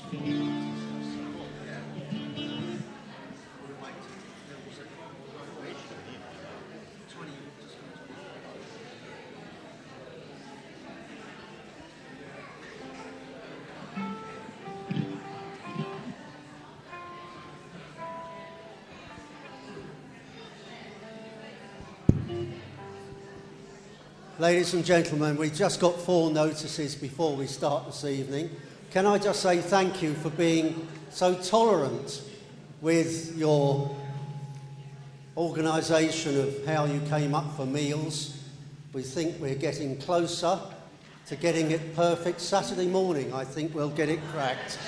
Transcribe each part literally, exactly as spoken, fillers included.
Ladies and gentlemen, we just got four notices before we start this evening. Can I just say thank you for being so tolerant with your organisation of how you came up for meals. We think we're getting closer to getting it perfect. Saturday morning, I think we'll get it cracked.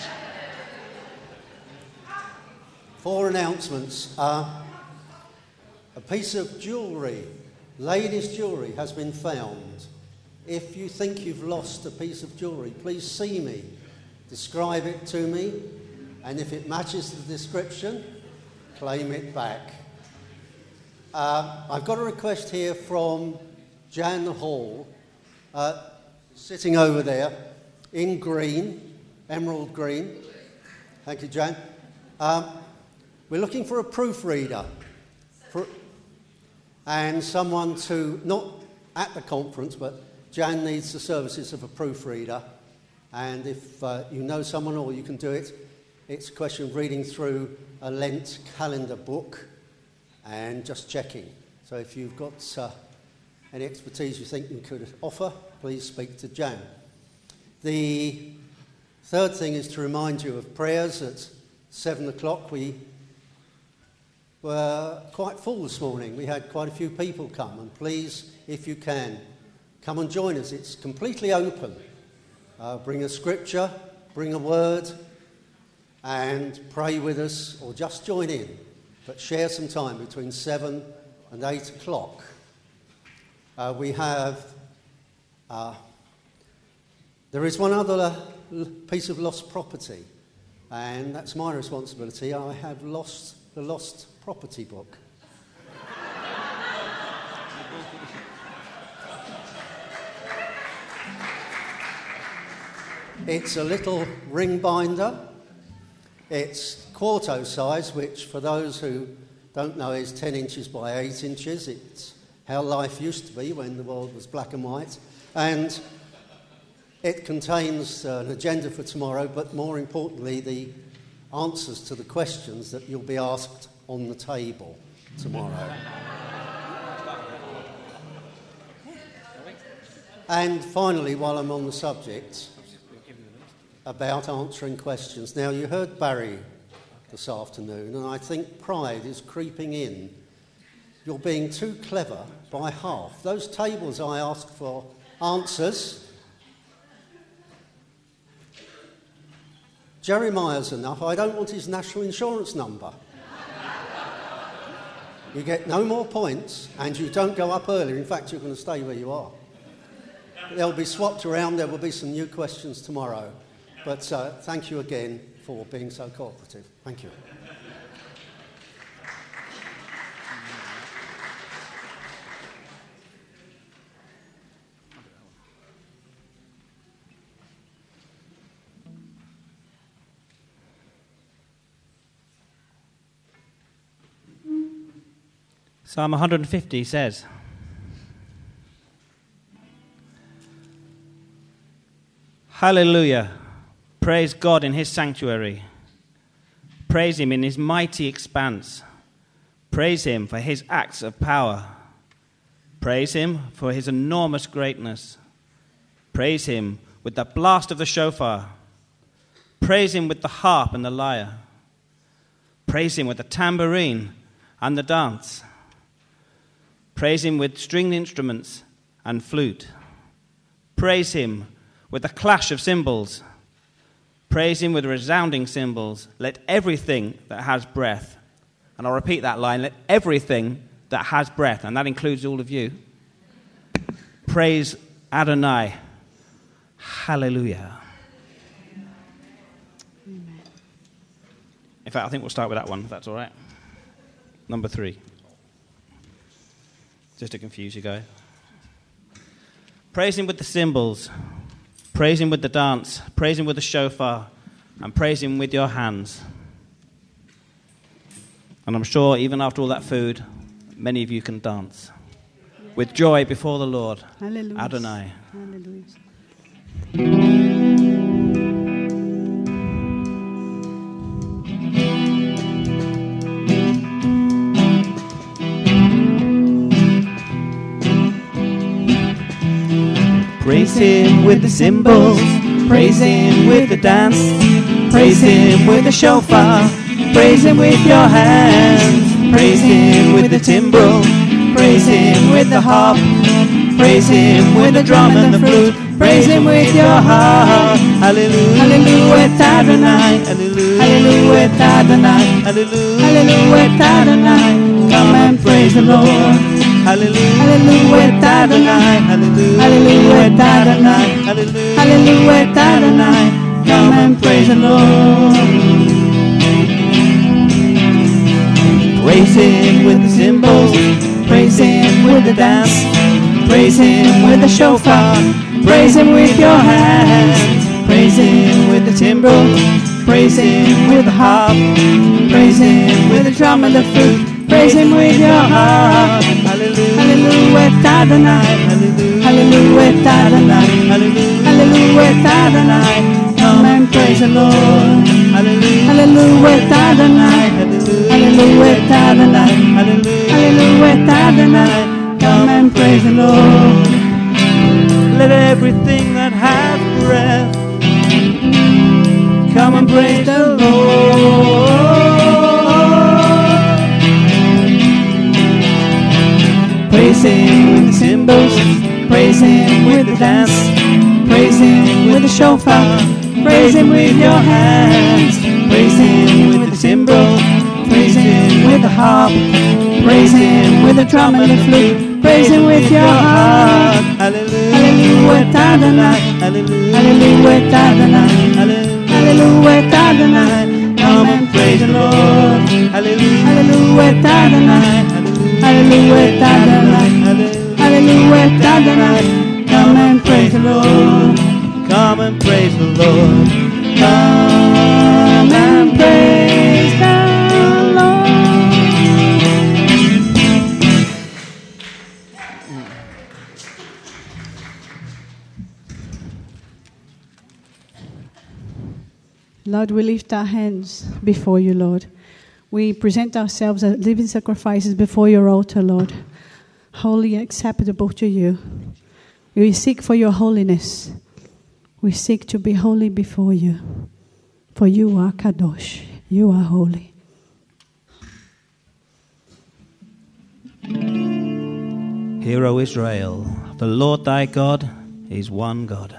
Four announcements. Uh, a piece of jewellery, ladies' jewellery, has been found. If you think you've lost a piece of jewellery, please see me, describe it to me, and if it matches the description, claim it back. Uh, I've got a request here from Jan Hall, uh, sitting over there in green, emerald green. Thank you, Jan. Um, we're looking for a proofreader for, and someone to, not at the conference, but Jan needs the services of a proofreader. And if uh, you know someone or you can do it, it's a question of reading through a Lent calendar book and just checking. So if you've got uh, any expertise you think you could offer, please speak to Jan. The third thing is to remind you of prayers at seven o'clock. We were quite full this morning. We had quite a few people come, and please, if you can, come and join us. It's completely open. Uh, bring a scripture, bring a word, and pray with us, or just join in. But share some time between seven and eight o'clock. Uh, we have, uh, there is one other piece of lost property, and that's my responsibility. I have lost the lost property book. It's a little ring binder. It's quarto size, which for those who don't know is ten inches by eight inches. It's how life used to be when the world was black and white. And it contains an agenda for tomorrow, but more importantly, the answers to the questions that you'll be asked on the table tomorrow. And finally, while I'm on the subject, about answering questions. Now, you heard Barry this afternoon, and I think pride is creeping in. You're being too clever by half. Those tables I asked for answers. Jeremiah's enough. I don't want his national insurance number. You get no more points, and you don't go up earlier. In fact, you're going to stay where you are. They'll be swapped around. There will be some new questions tomorrow. But uh, thank you again for being so cooperative. Thank you. Psalm one hundred fifty says, Hallelujah. Praise God in his sanctuary. Praise him in his mighty expanse. Praise him for his acts of power. Praise him for his enormous greatness. Praise him with the blast of the shofar. Praise him with the harp and the lyre. Praise him with the tambourine and the dance. Praise him with stringed instruments and flute. Praise him with the clash of cymbals. Praise him with resounding cymbals. Let everything that has breath, and I'll repeat that line, let everything that has breath, and that includes all of you, praise Adonai. Hallelujah. Amen. In fact, I think we'll start with that one, if that's all right. Number three. Just to confuse you guys. Praise him with the cymbals. Praise him with the dance. Praise him with the shofar. and praise him with your hands. And I'm sure even after all that food, many of you can dance with joy before the Lord. Hallelujah. Adonai. Hallelujah. Praise him with the cymbals, praise him with the dance, praise him with the shofar, praise him with your hands, praise him with the timbrel, praise him with the harp, praise him with the drum and the flute, praise him with your heart. Hallelujah, hallelujah, Adonai, hallelujah, hallelujah, Adonai, hallelujah, hallelujah, Adonai. Come and praise the Lord. Hallelujah, hallelujah, Adonai, hallelujah, hallelujah, Adonai, hallelujah, hallelujah, Adonai. Come and praise the Lord. Praise him with the cymbals, praise him with the dance, praise him with the shofar, praise him with your hands, praise him with the timbrel, praise him with the harp, praise him with the drum and the flute, praise him with your heart. Hallelujah, hallelujah, Adonai, hallelujah, hallelujah, Adonai, hallelujah, hallelujah, Adonai. Come and praise the Lord. Hallelujah, hallelujah, Adonai, hallelujah, hallelujah, Adonai, hallelujah, hallelujah, Adonai. Come and praise the Lord. Let everything that has breath come and praise the Lord. Praise him with the cymbals, praise him with the dance, praise him with the shofar, praise him with your hands, praise him with the timbrel, praise him with the harp, praise him with the drum and the flute, praise him with your heart. Hallelujah, hallelujah, Adonai, hallelujah, hallelujah, Adonai, hallelujah, hallelujah, Adonai. Come and praise the Lord. Hallelujah, hallelujah, Adonai. Hallelujah, Adonai, hallelujah, Adonai. Come and praise the Lord. Come and praise the Lord. Come and praise the Lord. Lord, we lift our hands before you, Lord. We present ourselves as living sacrifices before your altar, Lord, holy and acceptable to you. We seek for your holiness. We seek to be holy before you, for you are Kadosh. You are holy. Hear, O Israel, the Lord thy God is one God.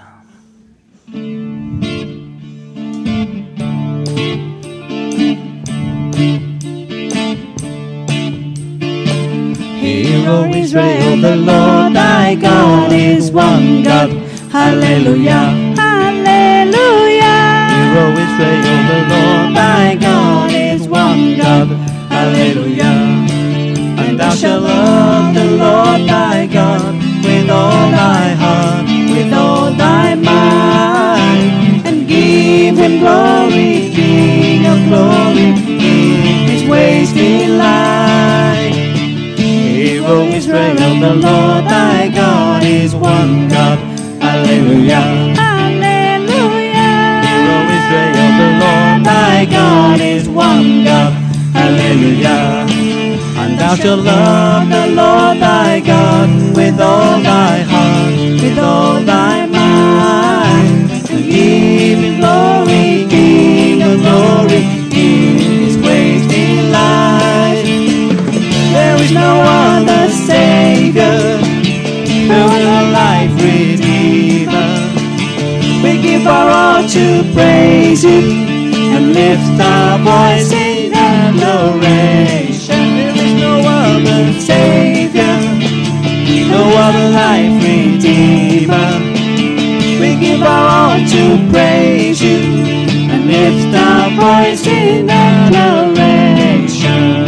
Hear, O Israel, the Lord thy God is one God. Hallelujah, hallelujah. Hear, O Israel, the Lord thy God is one God. Hallelujah. And thou shalt love the Lord thy God with all thy heart, with all thy mind, and give him glory, King of glory, in his ways delight. Hear, O Israel, the Lord thy God is one God. Hallelujah. Hallelujah. Hear, O Israel, the Lord thy God is one God. Hallelujah. And thou shalt love the Lord thy God with all thy heart, with all thy mind, and give him glory, King of glory, in his ways delight. There is no other Savior, no other life Redeemer. We give our all to praise him and lift our voice in adoration. No other Savior, no other life Redeemer. We give our all to praise you and lift our voice in adoration.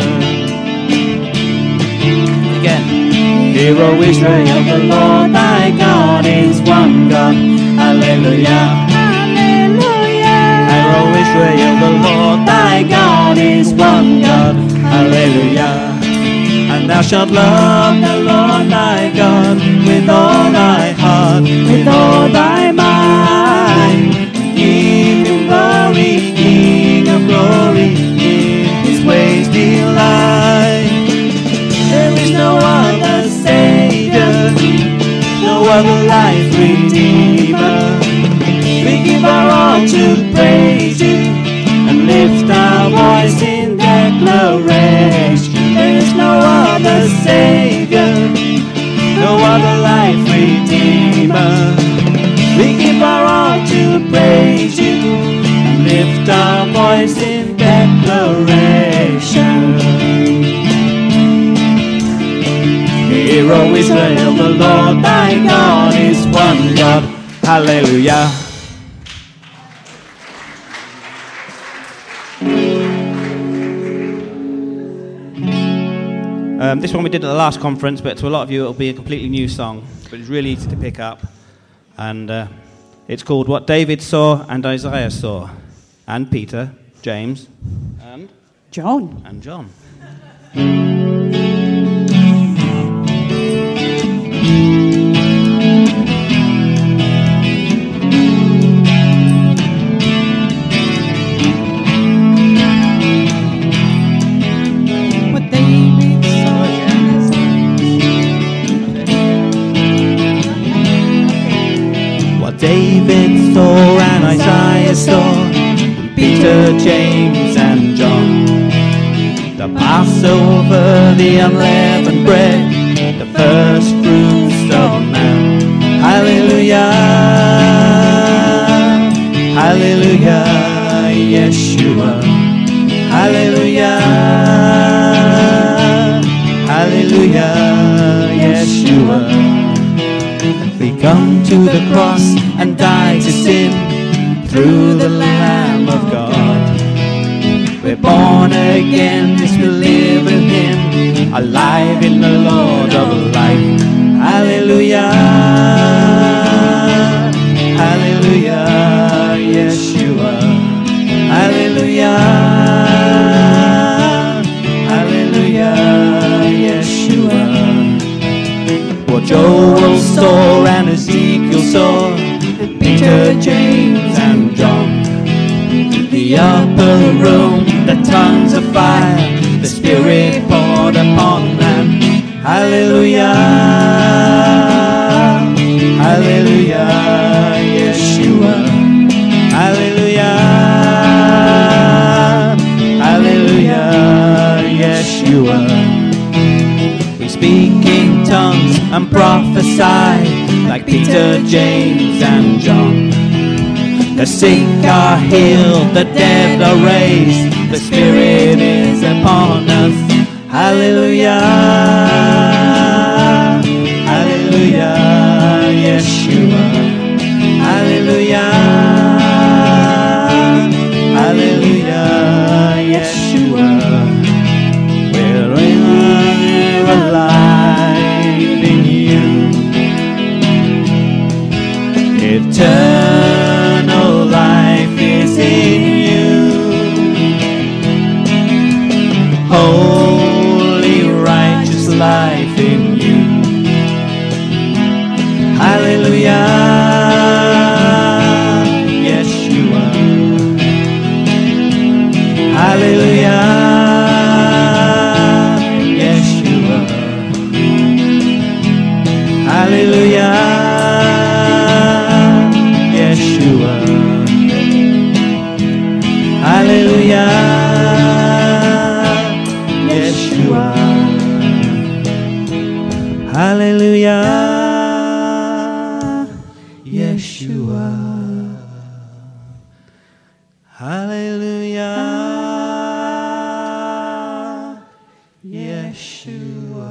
Again. Hear, O Israel, the Lord thy God is one God. Hallelujah. Hallelujah. Hear, O Israel, Thou shalt love the Lord thy God with all thy heart, with all thy mind. Give him glory, King of glory, in his ways delight. There is no other Savior, no other life redeemer. We give our all to praise you and lift our voice in declaration. There is no other Savior, no other life redeemer. We give our all to praise you and lift our voice in declaration. Hear, O Israel, the Lord thy God is one God. Hallelujah. Um, this one we did at the last conference, but to a lot of you it'll be a completely new song, but it's really easy to pick up. And uh, it's called What David Saw and Isaiah Saw, and Peter, James, and John. And John. David saw and Isaiah saw, Peter, James and John. The Passover, the unleavened bread, the first fruits of man. Hallelujah, hallelujah, Yeshua. Hallelujah, hallelujah, Yeshua. We come to the cross and die to sin through the Lamb of God. We're born again as we live in him, alive in the Lord of life. Hallelujah, hallelujah, Yeshua. Hallelujah, hallelujah, Yeshua. What Joel saw and Ezekiel saw, and Peter, James and John. The upper room, the tongues of fire, the Spirit poured upon them. Hallelujah, hallelujah, Yeshua. Hallelujah, hallelujah, Yeshua. We speak in tongues and prophesy like Peter, James and John. The sick are healed, the dead are raised, the Spirit is upon us. Hallelujah, hallelujah, Yeshua. Hallelujah, hallelujah, Yeshua. We're alive in you. Eternal life is in you. Holy, righteous life in you. Hallelujah, Yeshua. Hallelujah, Yeshua. Hallelujah, Yeshua. Hallelujah, Yeshua. Hallelujah, Yeshua. Hallelujah, Yeshua.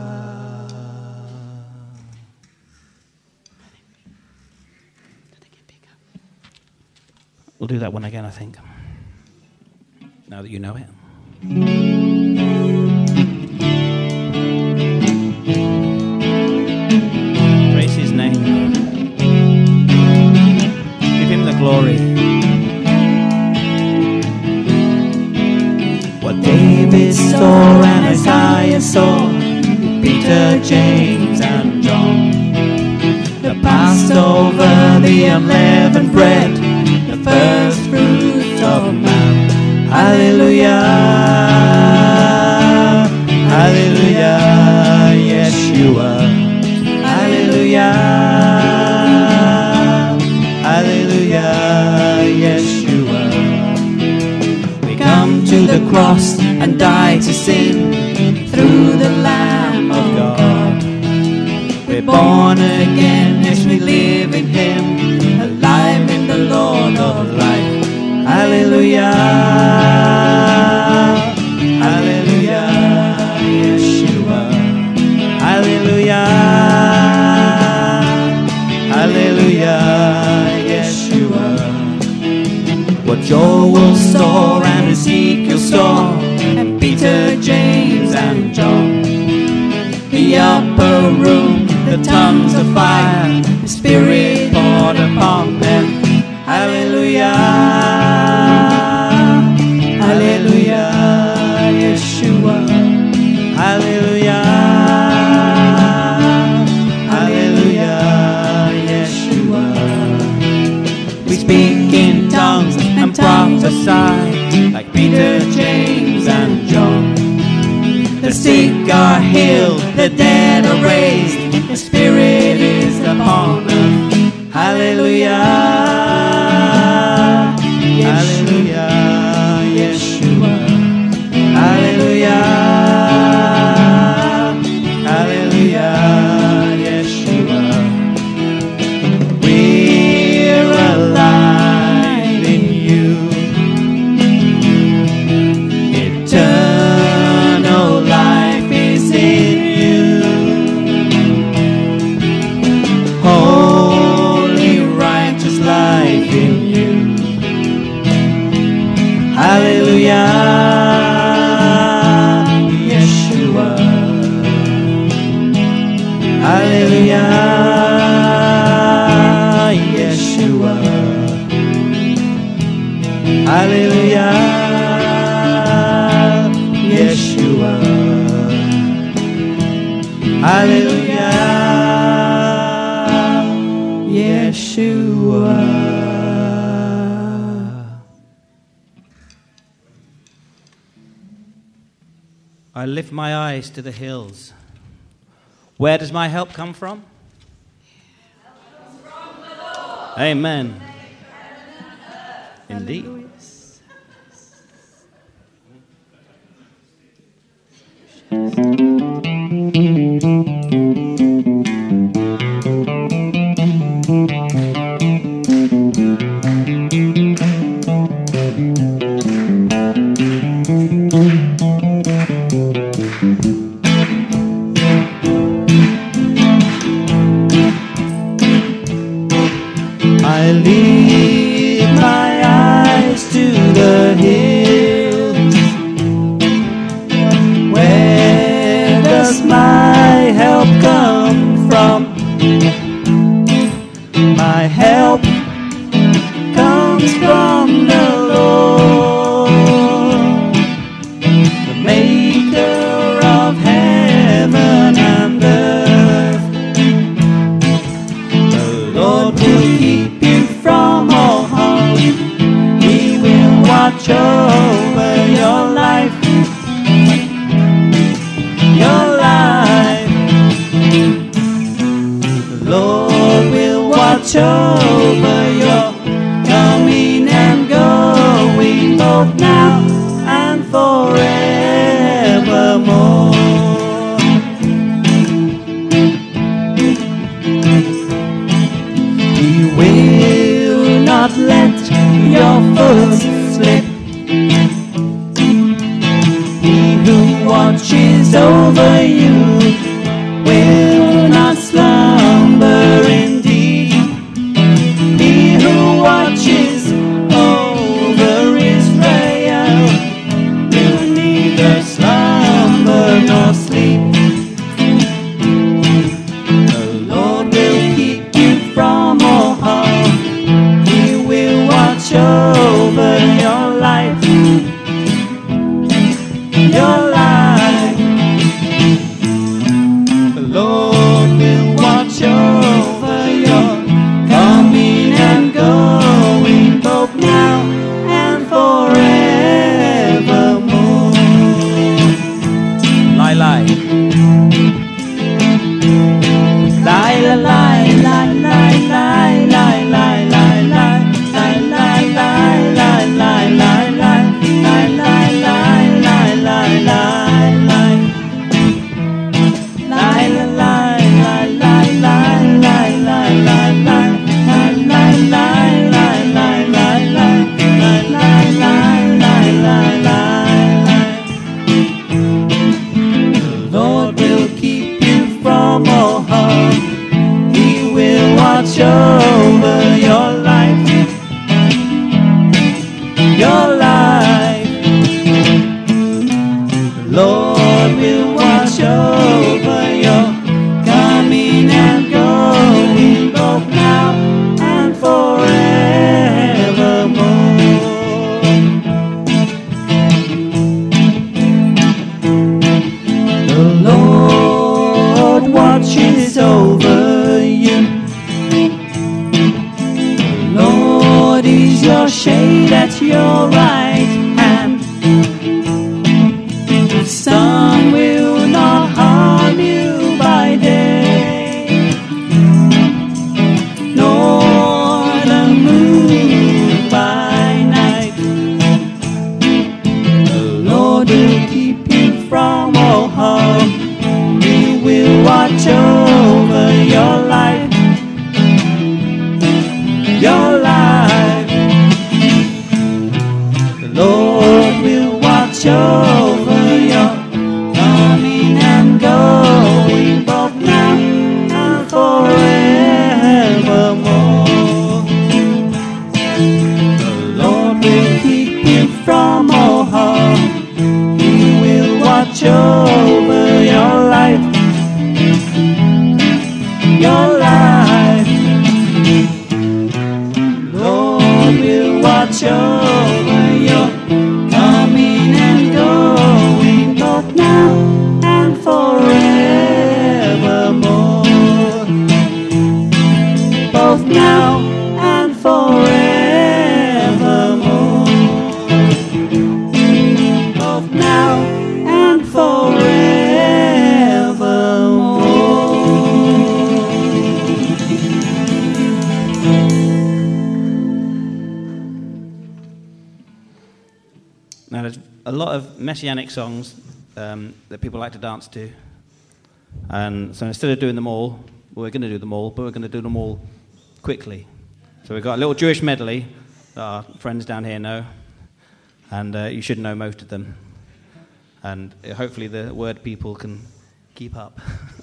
We'll do that one again, I think, now that you know it. Praise his name. Give him the glory. What David saw and Isaiah saw, Peter, James, and John. The Passover, the unleavened bread, the first fruit of man. Hallelujah, hallelujah, Yeshua. Hallelujah, hallelujah, Yeshua. We come to the cross and die to sin through the Lamb of God. We're born again, yes, we live in Him, alive in the Lord of life. Hallelujah, hallelujah, Yeshua. Hallelujah, hallelujah, Yeshua. What Joel saw and Ezekiel saw, and Peter, James, and John. The upper room, the tongues of fire, the Spirit poured upon them. Hallelujah, hallelujah, Yeshua. Hallelujah, hallelujah, Yeshua. We speak in tongues and prophesy like Peter, James, and John. The sick are healed, the dead are raised, the Spirit is upon us. Hallelujah, hallelujah, Yeshua. Hallelujah, hallelujah, Yeshua. We're alive in you. Eternal life is in you. Holy, righteous life in you. Hallelujah, Yeshua. Hallelujah, Yeshua. Hallelujah, Yeshua. Hallelujah, Yeshua. I lift my eyes to the hills. Where does my help come from? Amen. Indeed. I lift my eyes to the hills. Where does my help come from? My help comes from the Lord, the maker of heaven and earth. The Lord will keep you from all harm. He will watch over your life, your life. The Lord will watch over your coming and going, both now and forevermore. He will not let your foot slip. He who watches over you will not slumber indeed. He who watches over Israel will neither slumber nor sleep. The Lord will keep you from all harm. He will watch over your life, your life. watch over your coming and going, both now and forevermore. The Lord will keep you from all harm. He will watch over your life, your life. Lord will watch over your coming and going, both now and forevermore. Both now and forevermore. Both now and forevermore. Now, there's a lot of messianic songs um, that people like to dance to. And so instead of doing them all, well, we're going to do them all, but we're going to do them all quickly. So we've got a little Jewish medley that our friends down here know. And uh, you should know most of them. And uh, hopefully the word people can keep up.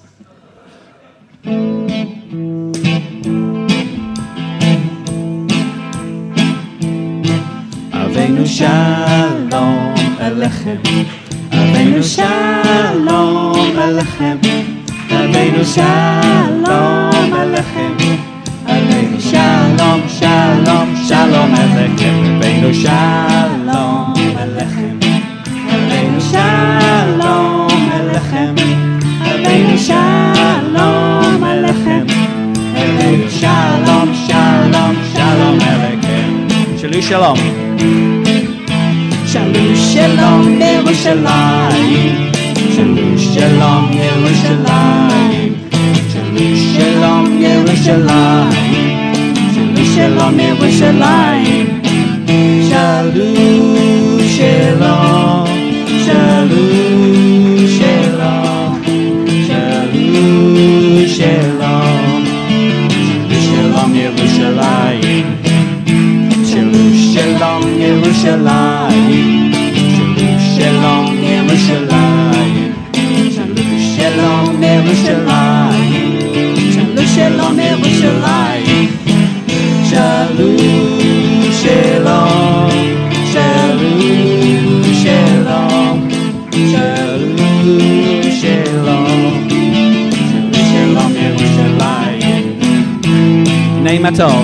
Avenu shalom alechem, Avenu shalom alechem, Avenu shalom alechem, Avenu shalom, shalom, shalom alechem, Avenu shalom alechem, Avenu shalom alechem, Avenu shalom alechem, Avenu shalom, shalom, shalom alechem. Shalom, shalom. Shalom, shalom, Yerushalayim. Shalom, shalom, Yerushalayim. Shalom, shalom, Yerushalayim. Shalom, shalom, Yerushalayim. Shalom, shalom, shalom, shalom, shalom, shalom. Shalom, Yerushalayim. Shalom, shalom, Yerushalayim. Shalom, Yerushalayim. Shalom, shalom, Yerushalayim. Shalom, shalom, Yerushalayim. Shalom, shalom, shalom, shalom, shalom, shalom, shalom, Yerushalayim. Name atov.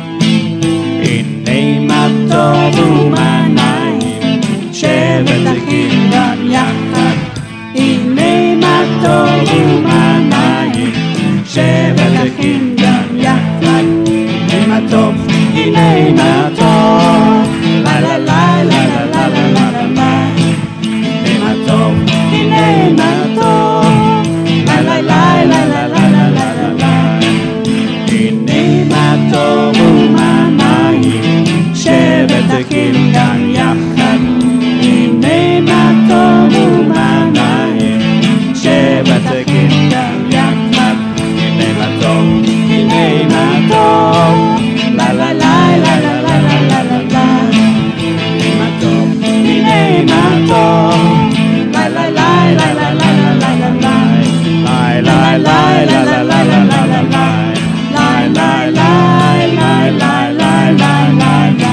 טוב ומנעים, שבט אחים גם יחד. הנה מה טוב ומנעים, שבט אחים גם יחד. הנה מה טוב, הנה מה טוב, לה לה לה לה לה לה לה לה לה. הנה מה טוב, הנה מה טוב, לה לה לה לה לה לה לה לה לה. הנה מה טוב ומנעים, שבט אחים גם יחד. הנה מה טוב ומנעים, שבט אחים גם יחד. הנה מה טוב, הנה מה טוב, לה לה לה לה לה לה לה לה לה. הנה מה טוב, הנה מה טוב, לה לה לה לה לה לה לה לה לה. לה לה לה לה לה לה לה לה לה. לה לה לה לה לה לה לה לה.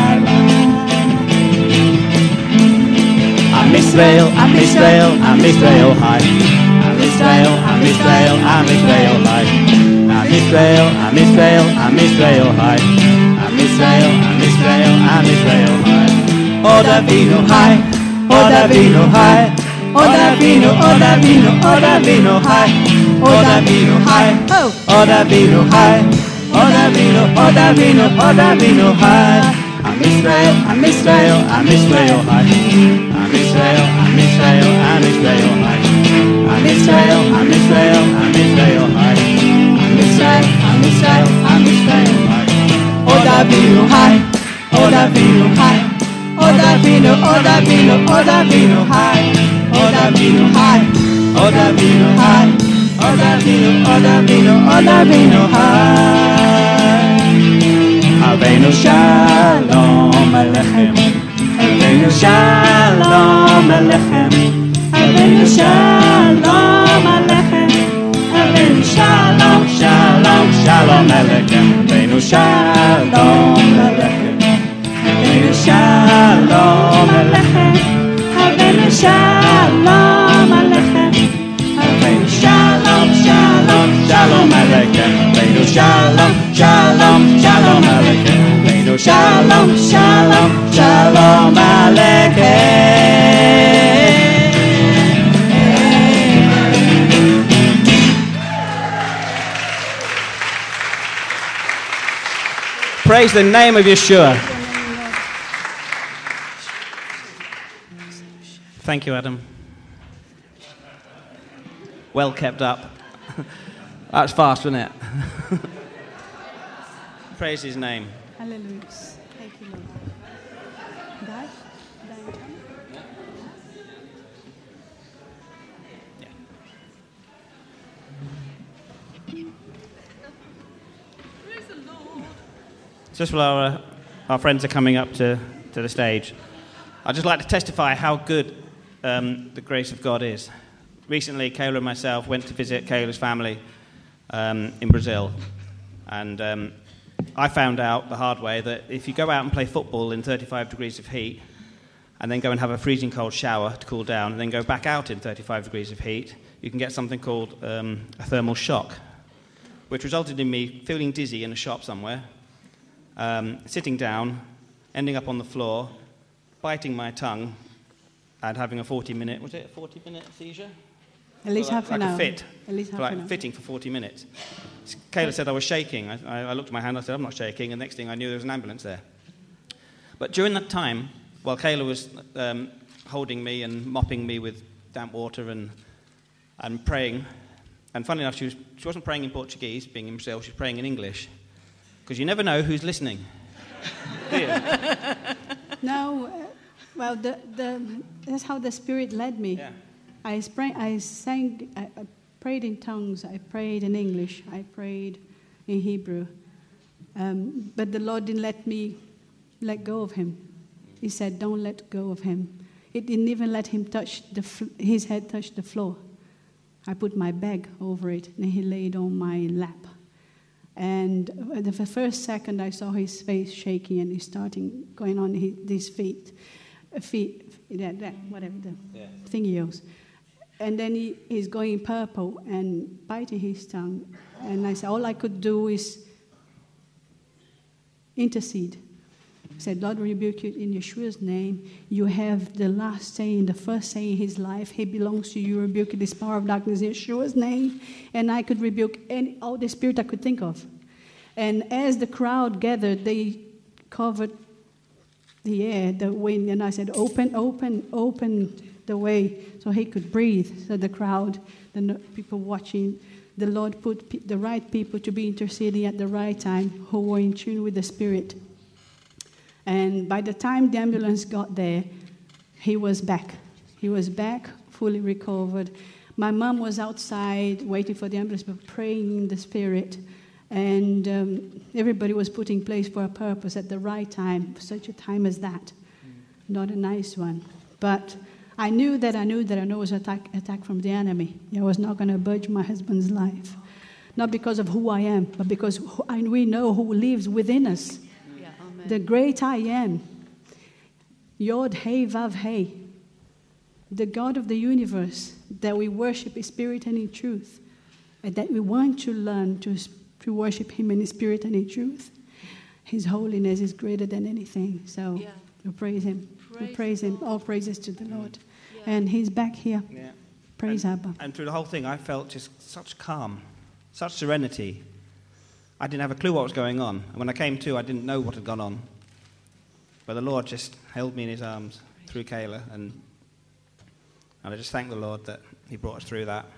Am Israel, Am Israel, Am Israel high. Am Israel, Am Israel, Am Israel high. Am Israel, Am Israel, Am Israel high. Am Israel, Am Israel, Am Israel high. Od Avinu high, Od Avinu high. Od Avinu, Od Avinu, Od Avinu high. Od Avinu high, Od Avinu high. Od Avinu, Od Avinu, Od Avinu high. Am Israel, Am Israel, Am Israel high. Am Israel, Am Israel, Am Israel high. Am Israel, Am Israel, Am Israel high. Am Israel, Am Israel, Am Israel high. Od Avinu high, Od Avinu high. Od Avinu, Od Avinu, Od Avinu high. Od Avinu high, Od Avinu high. Od Avinu, Od Avinu, Od Avinu high. Avinu shalom alechem. Avinu shalom shalom alechem. Aleinu shalom alechem. Aleinu shalom, shalom, shalom alechem. Aleinu shalom alechem. Aleinu shalom alechem. Aleinu shalom alechem. Aleinu shalom, shalom, shalom alechem. Aleinu shalom, shalom, shalom alechem. Aleinu shalom, shalom, shalom alechem. Praise the name of Yeshua. Thank you, Adam. Well kept up. That's fast, wasn't it? Praise his name. Hallelujah. Thank you, Lord. Guys, Just while our, our friends are coming up to, to the stage, I'd just like to testify how good um, the grace of God is. Recently, Kayla and myself went to visit Kayla's family um, in Brazil, and um, I found out the hard way that if you go out and play football in thirty-five degrees of heat, and then go and have a freezing cold shower to cool down, and then go back out in thirty-five degrees of heat, you can get something called um, a thermal shock, which resulted in me feeling dizzy in a shop somewhere, um, sitting down, ending up on the floor, biting my tongue, and having a forty-minute, was it a forty-minute seizure? At least Well, half like, an like hour. a fit, At least half like an hour. fitting for forty minutes. Kayla said I was shaking. I, I, I looked at my hand, I said, I'm not shaking, and the next thing I knew there was an ambulance there. But during that time, while Kayla was um, holding me and mopping me with damp water and and praying, and funnily enough, she, was, she wasn't praying in Portuguese, being in Brazil, she was praying in English. Because you never know who's listening. Do you? No, uh, well, the, the, that's how the Spirit led me. Yeah. I, sprang, I sang, I, I prayed in tongues, I prayed in English, I prayed in Hebrew. Um, but the Lord didn't let me let go of him. He said, don't let go of him. It didn't even let him touch, the fl- his head touch the floor. I put my bag over it, and he laid on my lap. And the first second I saw his face shaking, and he's starting going on his, his feet, feet, that, that, whatever the Yeah. thing he used. And then he, he's going purple and biting his tongue. And I said, all I could do is intercede. I said, Lord, rebuke you in Yeshua's name. You have the last say and the first say in his life. He belongs to you. Rebuke this power of darkness in Yeshua's name. And I could rebuke any, all the spirit I could think of. And as the crowd gathered, they covered the air, the wind. And I said, open, open, open the way so he could breathe. So the crowd, the people watching, the Lord put pe- the right people to be interceding at the right time who were in tune with the Spirit. And by the time the ambulance got there, he was back. He was back, fully recovered. My mom was outside waiting for the ambulance, but praying in the Spirit. And um, everybody was put in place for a purpose at the right time, such a time as that. Mm. Not a nice one. But I knew that I knew that I knew it was an attack, attack from the enemy. I was not going to budge my husband's life. Not because of who I am, but because who, I, we know who lives within us. Yeah, amen. The great I am. Yod Hey Vav Hey. The God of the universe that we worship in spirit and in truth. And that we want to learn to, to worship him in spirit and in truth. His holiness is greater than anything. So Yeah. we praise him. We Praise praise the him. Lord. All praises to the Lord. Yeah. And he's back here. Yeah. Praise and, Abba. and through the whole thing, I felt just such calm, such serenity. I didn't have a clue what was going on. And when I came to, I didn't know what had gone on. But the Lord just held me in his arms through Kayla. And, and I just thank the Lord that he brought us through that.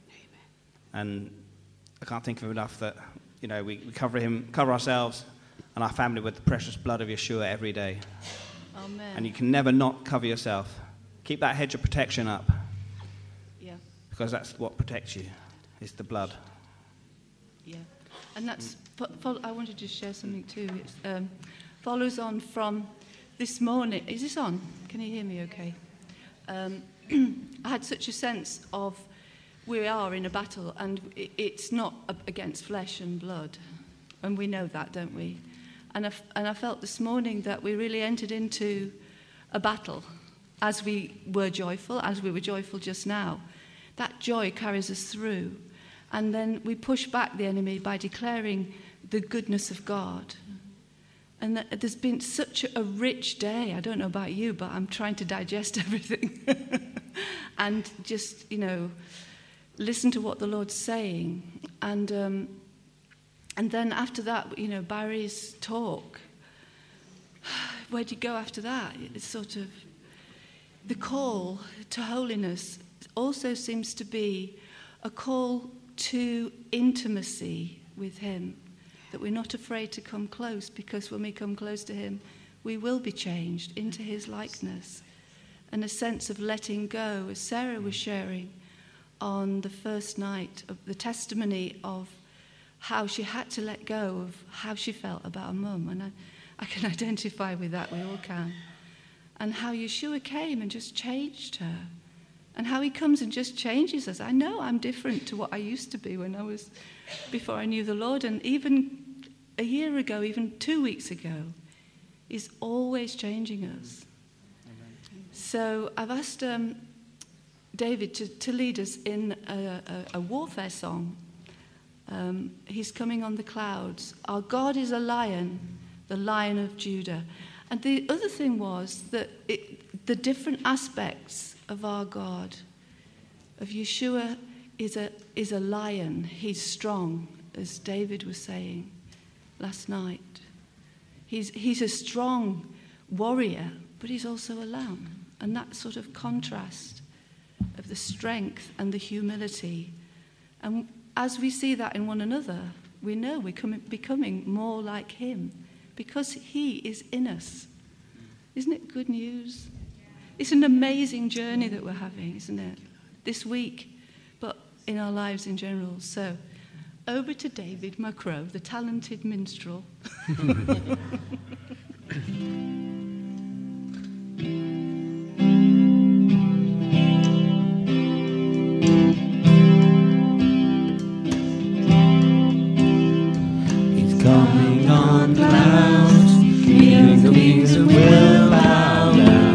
And I can't think of him enough that, you know, we, we cover him, cover ourselves and our family with the precious blood of Yeshua every day. Amen. And you can never not cover yourself. Keep that hedge of protection up, Yeah, because that's what protects you, is the blood. yeah. And that's, fo- fo- I wanted to share something too. It um, follows on from this morning. Is this on? Can you hear me okay? um, I had such a sense of we are in a battle, and it, it's not against flesh and blood, and we know that, don't we? And I, and I felt this morning that we really entered into a battle as we were joyful, as we were joyful just now. That joy carries us through, and then we push back the enemy by declaring the goodness of God. And that there's been such a rich day. I don't know about you, but I'm trying to digest everything and just, you know, listen to what the Lord's saying. And um, and then after that, you know, Barry's talk. Where do you go after that? It's sort of the call to holiness also seems to be a call to intimacy with him. That we're not afraid to come close, because when we come close to him, we will be changed into his likeness. And a sense of letting go, as Sarah was sharing on the first night, of the testimony of how she had to let go of how she felt about her mum. And I, I can identify with that, we all can. And how Yeshua came and just changed her. And how he comes and just changes us. I know I'm different to what I used to be when I was, before I knew the Lord. And even a year ago, even two weeks ago, he's always changing us. Amen. So I've asked um, David to, to lead us in a, a, a warfare song. Um, he's coming on the clouds. Our God is a lion, the Lion of Judah. And the other thing was that it, the different aspects of our God, of Yeshua, is a is a lion. He's strong, as David was saying last night. He's he's a strong warrior, but he's also a lamb. And that sort of contrast of the strength and the humility. And as we see that in one another, we know we're coming, becoming more like him, because he is in us. Isn't it good news? It's an amazing journey that we're having, isn't it? This week, but in our lives in general. So, over to David McCrow, the talented minstrel. He's coming on clouds, kings of kings and will bow down.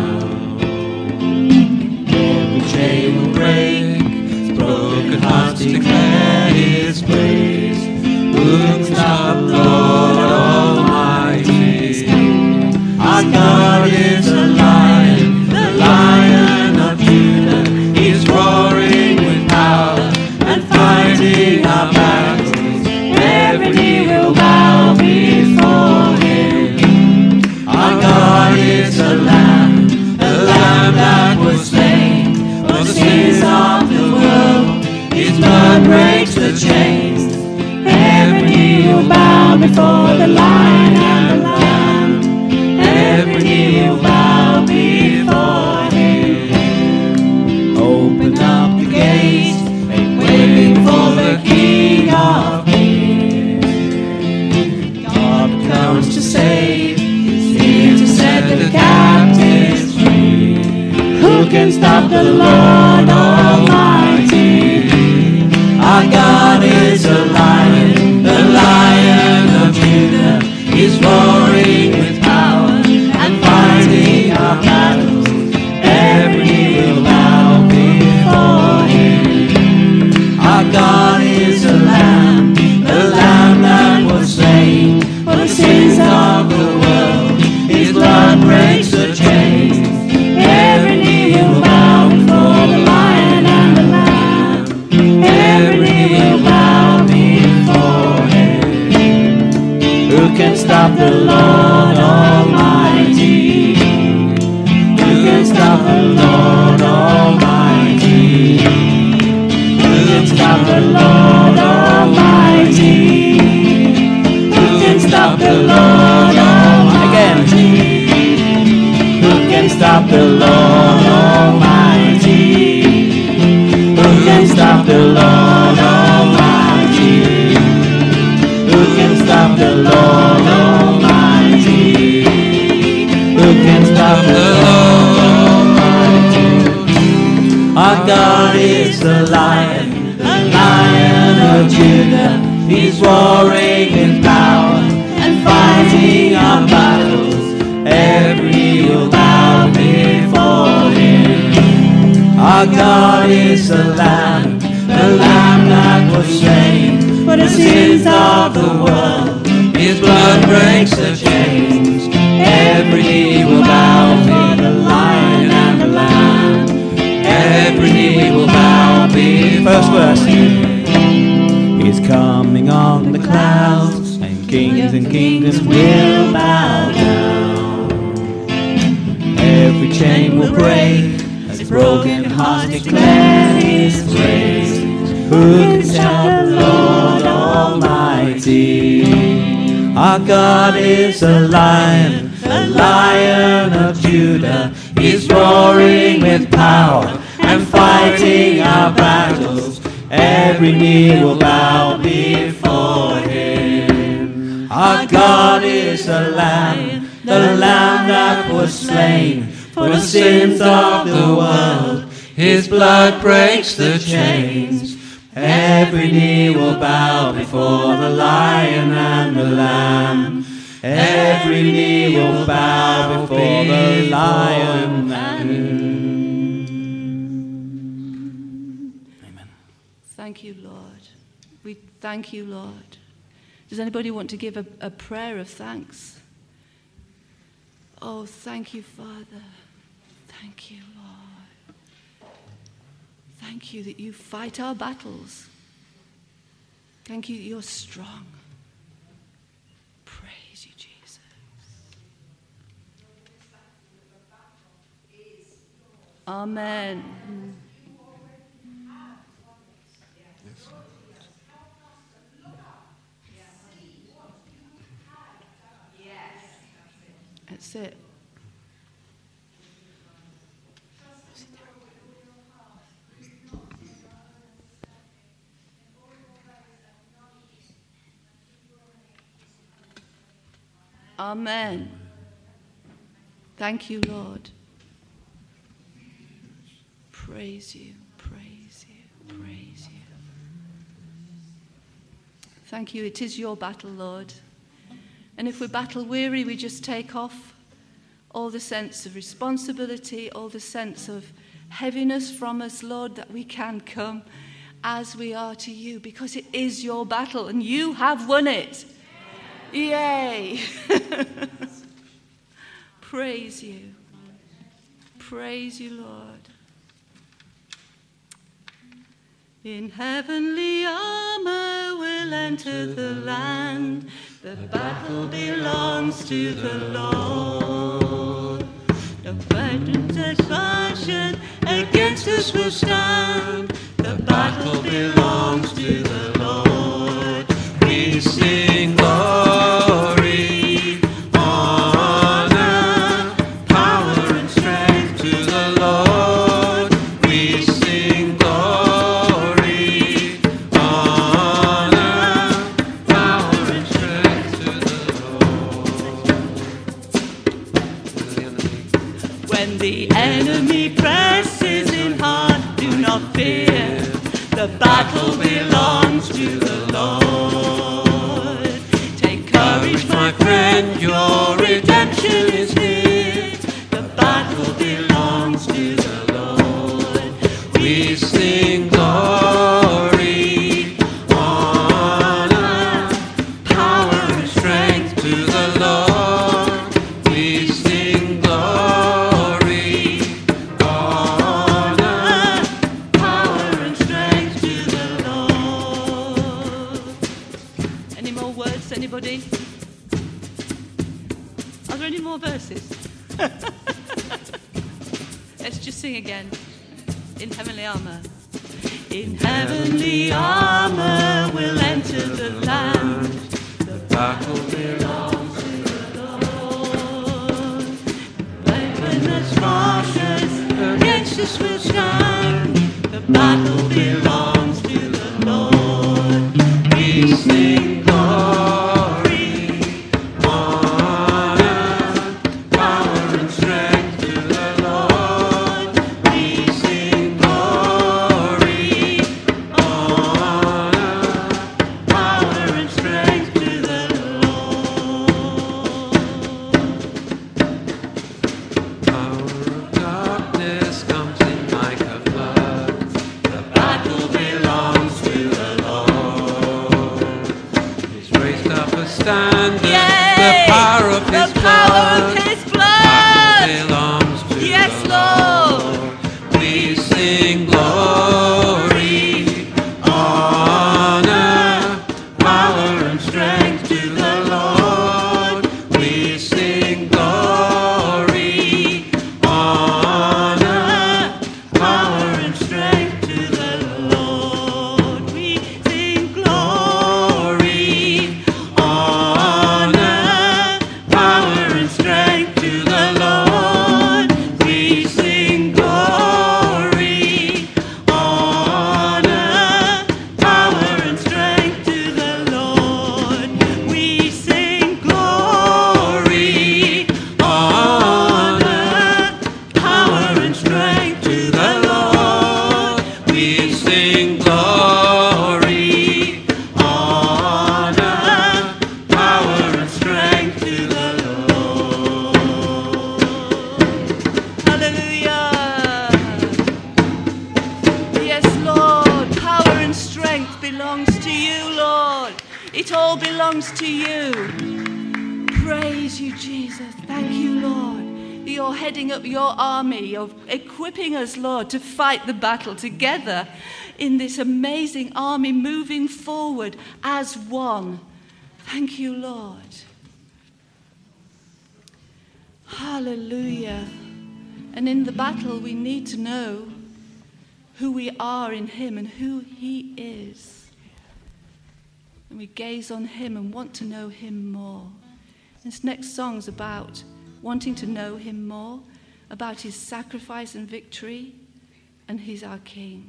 Chain will break, broken hearts declare his praise. Who can stop the Lord Almighty? Our God is a lion, the Lion of Judah. He's roaring with power and fighting our battles. Every knee will bow before him. Our God is a lamb, the lamb that was slain. The sins of the world, his blood breaks the chains. Every knee will bow before the Lion and the Lamb. Every knee will bow before him. Open up the gates, make way for the King of Kings. God comes to save, he's here to set the captives free. Who can stop the Lord Almighty? Our God is a lion, the Lion of Judah. He's roaring with power and fighting our battles. Every knee will bow before him. Our God is a lamb, the lamb that was slain for the sins of the world. His blood breaks the chains. Every knee will bow before the Lion and the Lamb. Every knee will bow before him. Who can stop the Lord Almighty? Who can stop the Lord Almighty? Who can stop the Lord Almighty? Who can stop the Lord Almighty? Again. Who can stop the Lord Almighty? Who can stop the Lord Almighty? Who can stop the Lord Almighty? Who can stop the Lord Almighty? Our God is the Lion, the Lion of Judah. He's roaring in power and fighting our battles. Every knee will bow before him. Our God is the Lamb, the Lamb that was slain for the sins of the world. His blood breaks the chains. Every knee will bow before the Lion and the Lamb. Every knee will bow before First verse. him. He's coming on the clouds, and kings and kingdoms will bow down. Every chain will break, as broken hearts declare his praise. Who can stop the Lord Almighty? Our God is a Lion, a Lion of Judah. He's roaring with power and fighting our battles. Every knee will bow before him. Our God is the Lamb, the Lamb that was slain for the sins of the world. His blood breaks the chains. Every knee will bow before the Lion and the Lamb. Every knee will bow before the Lion and the Lamb. Thank you, Lord. We thank you, Lord. Does anybody want to give a, a prayer of thanks? Oh, thank you, Father. Thank you, Lord. Thank you that you fight our battles. Thank you that you're strong. Praise you, Jesus. Amen. That's it. Amen. Thank you, Lord. Praise you, praise you, praise you. Thank you. It is your battle, Lord. And if we're battle weary, we just take off all the sense of responsibility, all the sense of heaviness from us, Lord, that we can come as we are to you, because it is your battle and you have won it. Yay! Praise you. Praise you, Lord. In heavenly armor we'll enter the land. The battle belongs to the Lord. No weapons that fashion against us will stand. The battle belongs to the Lord. We sing glory, honor, power and strength to the Lord. We sing glory, honor, power and strength to the Lord. When the enemy presses in hard, do not fear. The battle belongs to the Lord. Take courage, my friend, your redemption is near. The battle belongs to the Lord. We sing glory, honor, power and strength to the Lord. We sing glory, honor, power and strength to the Lord. Any more words, anybody? Are there any more verses? Let's just sing again. In heavenly armor. In heavenly armor we'll enter the land. The battle belongs to the Lord. Weapon that's cautious against us will stand. The battle belongs to the Lord. We sing glory, honor, power and strength to the Lord. We sing glory. It all belongs to you. Praise you, Jesus. Thank you, Lord. You're heading up your army. You're equipping us, Lord, to fight the battle together in this amazing army, moving forward as one. Thank you, Lord. Hallelujah. And in the battle, we need to know who we are in him and who he is. And we gaze on him and want to know him more. This next song's about wanting to know him more, about his sacrifice and victory, and he's our King.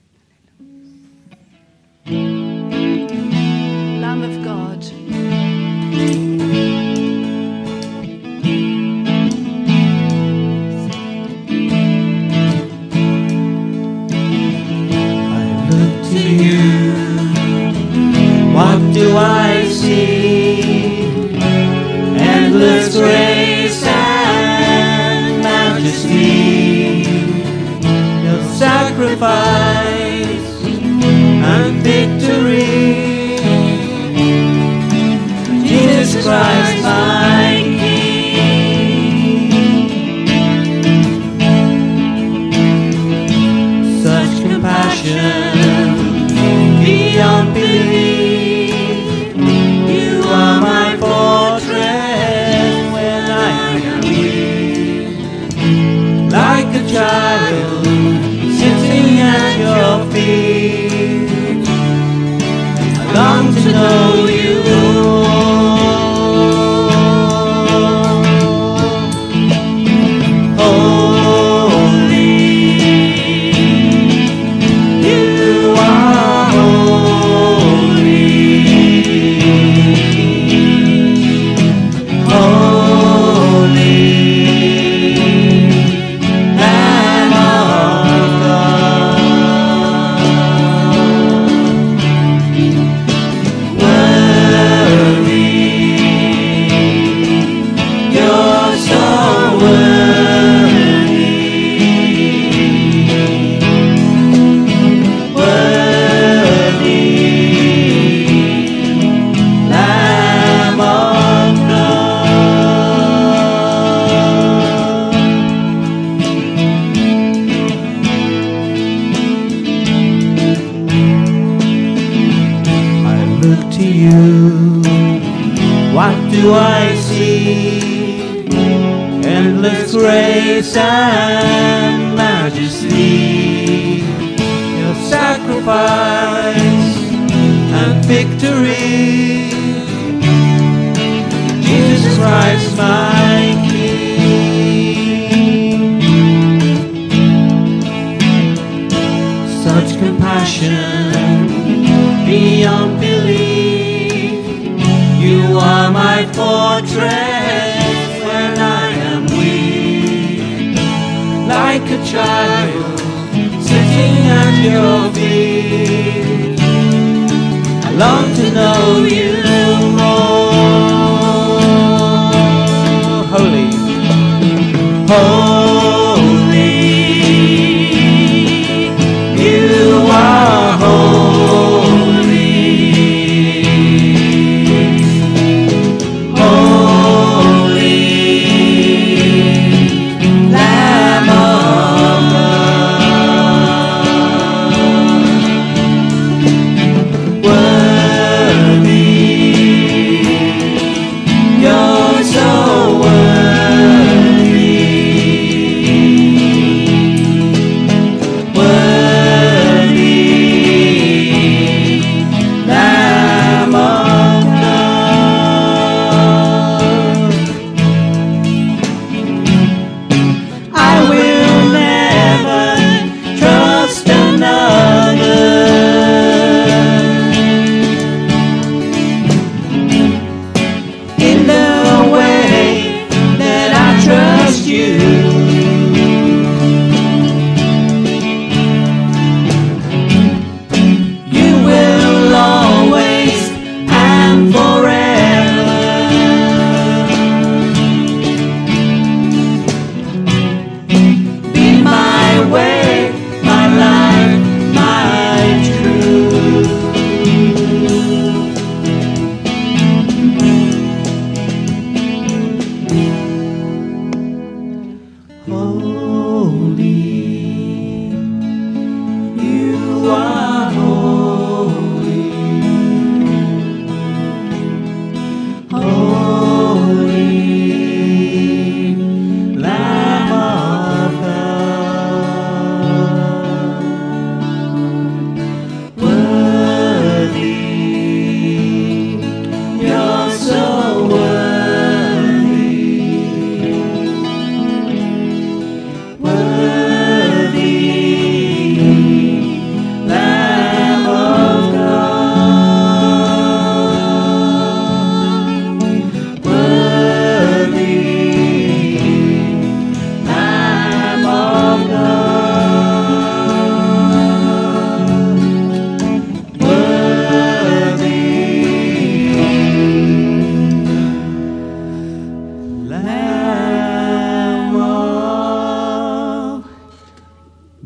Lamb of God. What do I see? Endless grace and majesty, your sacrifice and victory. Jesus Christ, my King. Such compassion beyond belief. You are my fortress when I am weak. Like a child sitting at your feet, I long to know you. Do I see endless grace and majesty, your sacrifice and victory. Jesus Christ, my King. Such compassion beyond belief. You are my fortress when I am weak. Like a child sitting at your feet, I long to know you more. Holy, holy, you are holy.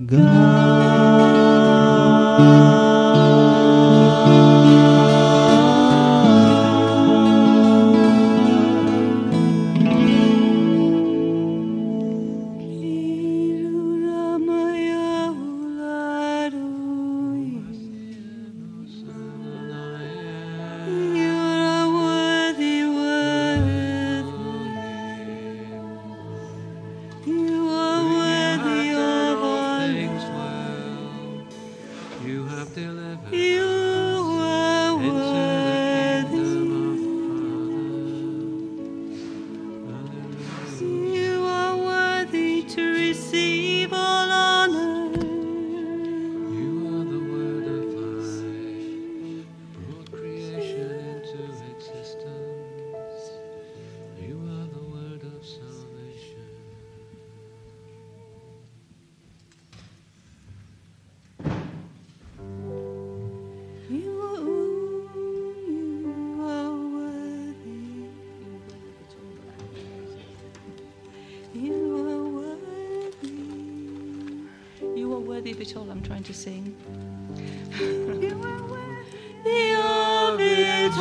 worthy of it all, I'm trying to sing. You are worthy of it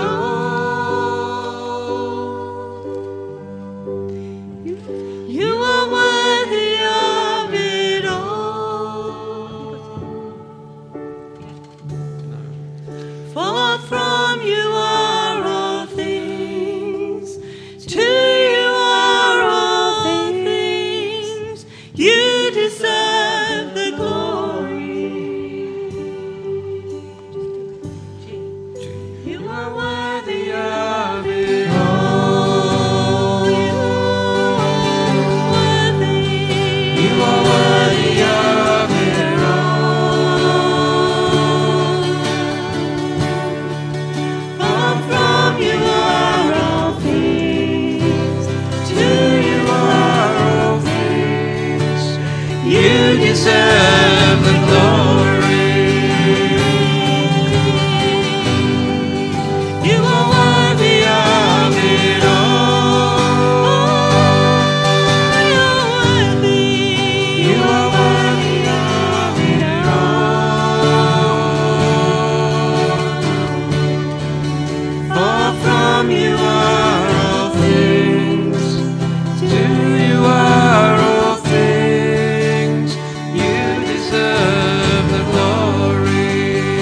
all. You, you are worthy of it all. For from you are all things, to you are all things. You deserve the glory. You are worthy of it all. You are worthy of it all. For from you are all things, to you are all things. You deserve the glory. You are worthy of it all. You are worthy. You are worthy of it all. For from you are all things, to you are all things. You deserve the glory.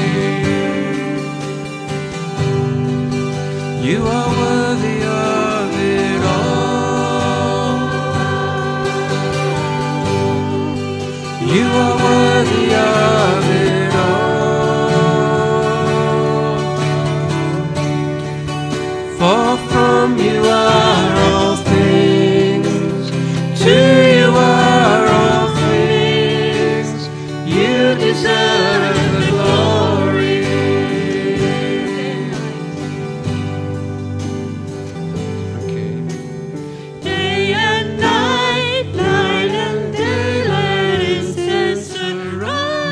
You are worthy of it all. You are worthy of it all. For from you are all things, to you are all things. You deserve the glory. Day and night, night and day, let incense arise.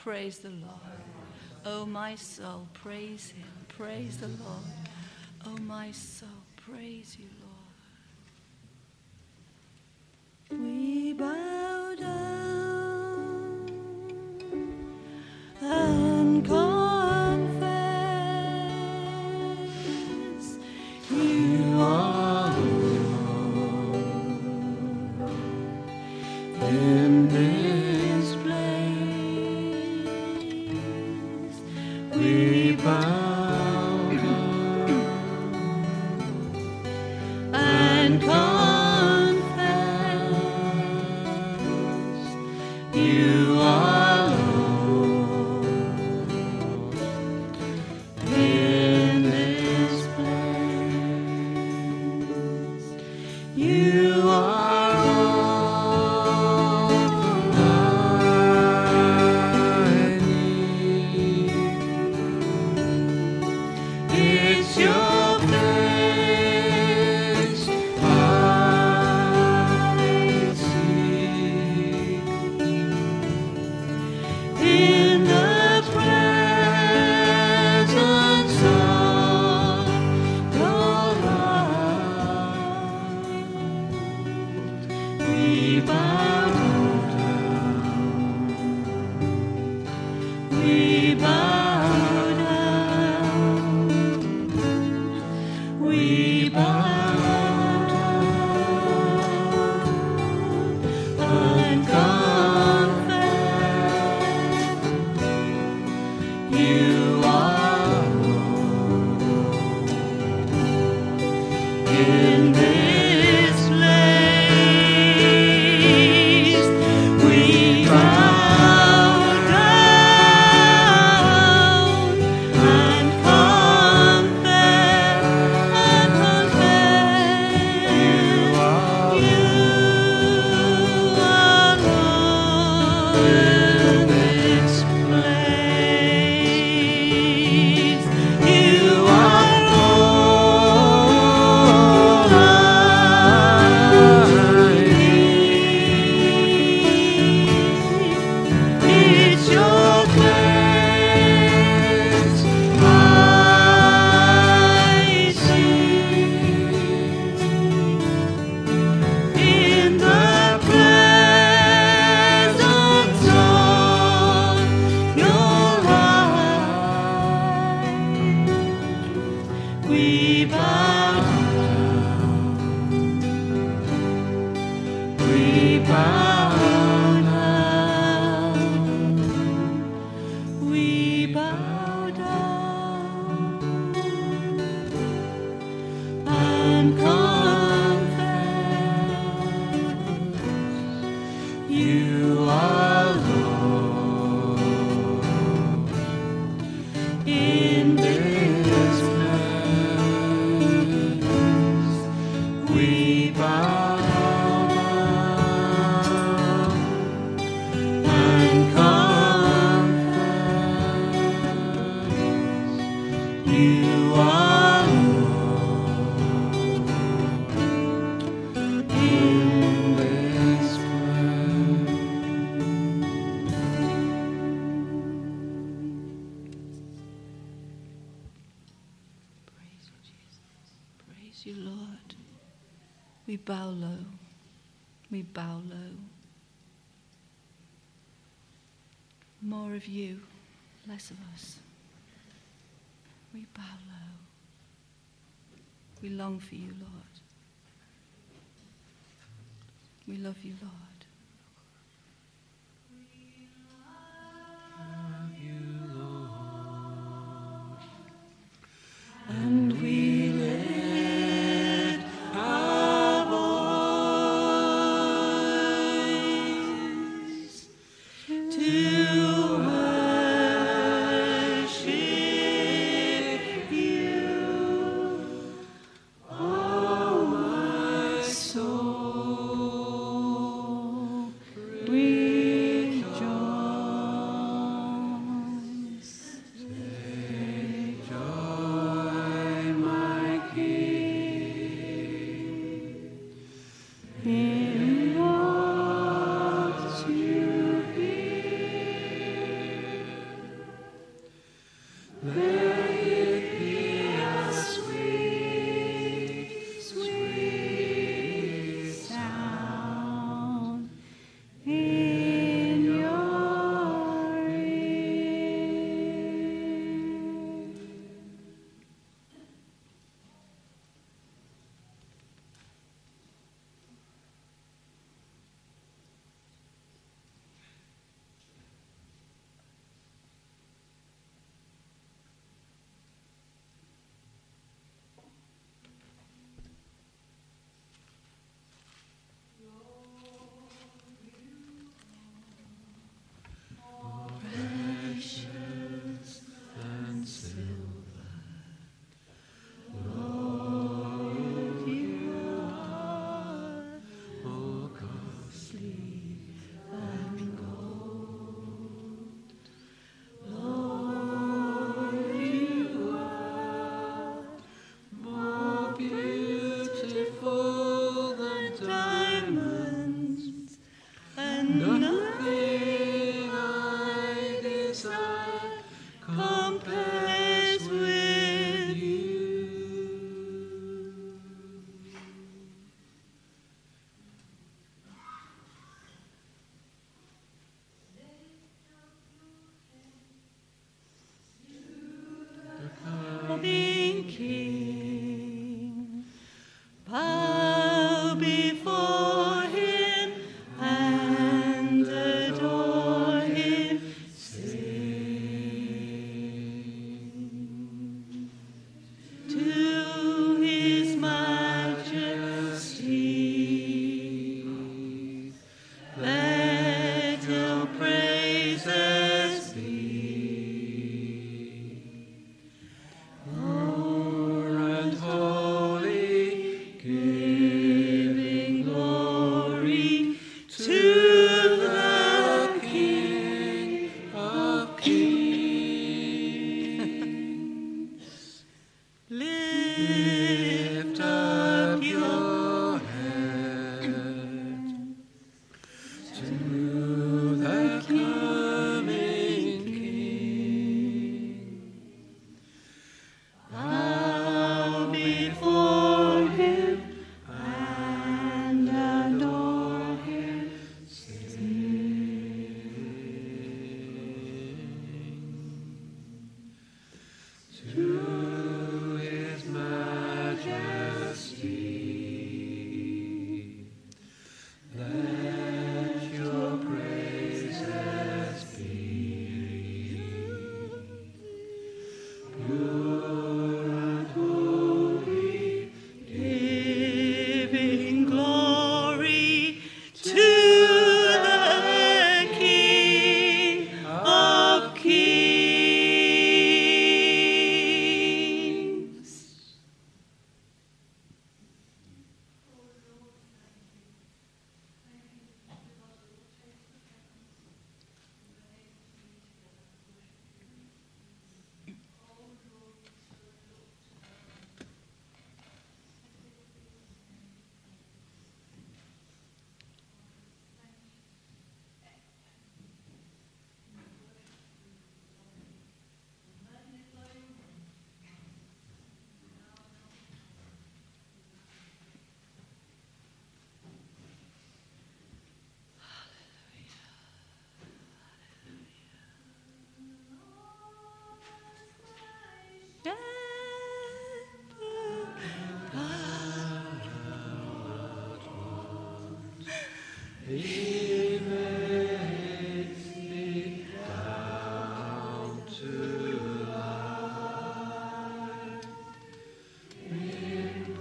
praise the Lord. Oh, my soul, praise him. Praise the Lord. Oh, my soul, praise you, Lord. We bow down and confess you are Lord in this place. We bow down and confess you are Lord in this place. You are all I need. It's your face I see. In the presence of your light, we bow down. We bow down. We bow down and confess you are Lord in this place. We bow down and confess, and confess you are Lord in this place. You are Lord I need. It's your grace I see. In the presence of your light, we bow down. We bow down. We bow down and confess you are Lord in this place. We bow down and confess you are Lord in this place. Praise you, Jesus. Praise you, Lord. We bow low. We bow low. More of you, less of us. We bow low. We long for you, Lord. We love you, Lord. And we lift our voice to worship you, oh my soul. Lift up your head to the coming King. Bow before him and adore him. Sing to his majesty. Let your praises be pure and holy, giving glory to the King of Kings. He makes me down to lie in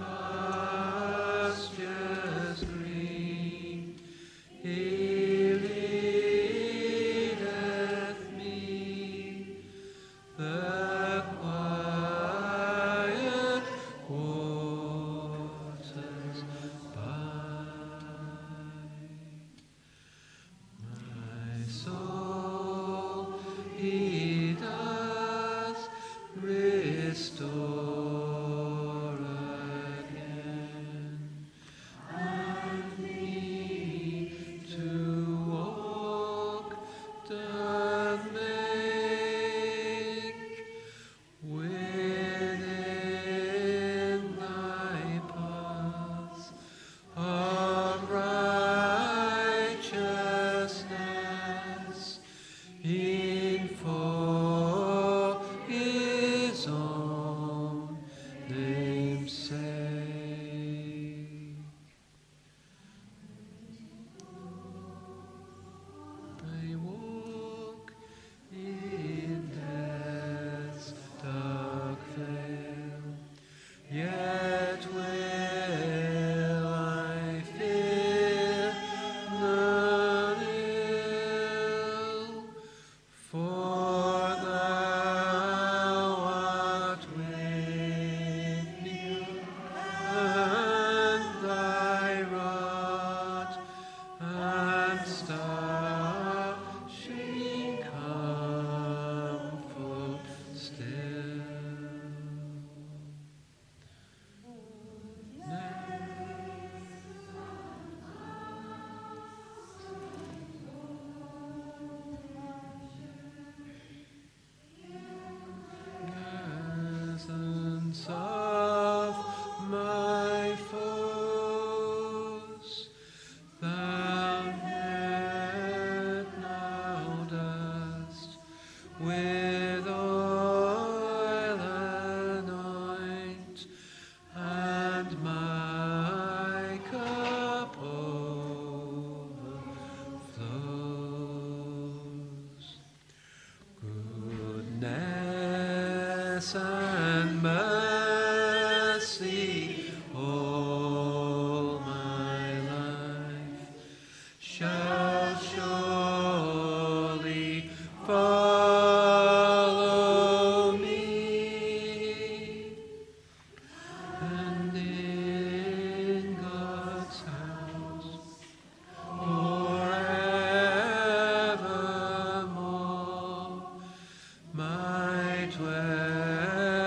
pastures green. He leadeth me the quiet waters by. My soul he does restore again, and me to walk doth make within thy paths of righteousness, in for his own name's sake. I walk in death's dark vale, yet will I fear none ill, for thou art with me, and thy rod and staff shall comfort still. Presence of my foes, thou yet now dost with oil anoint, and my cup overflows. Goodness and mercy all my life shall surely follow me, and in God's house forevermore my dwelling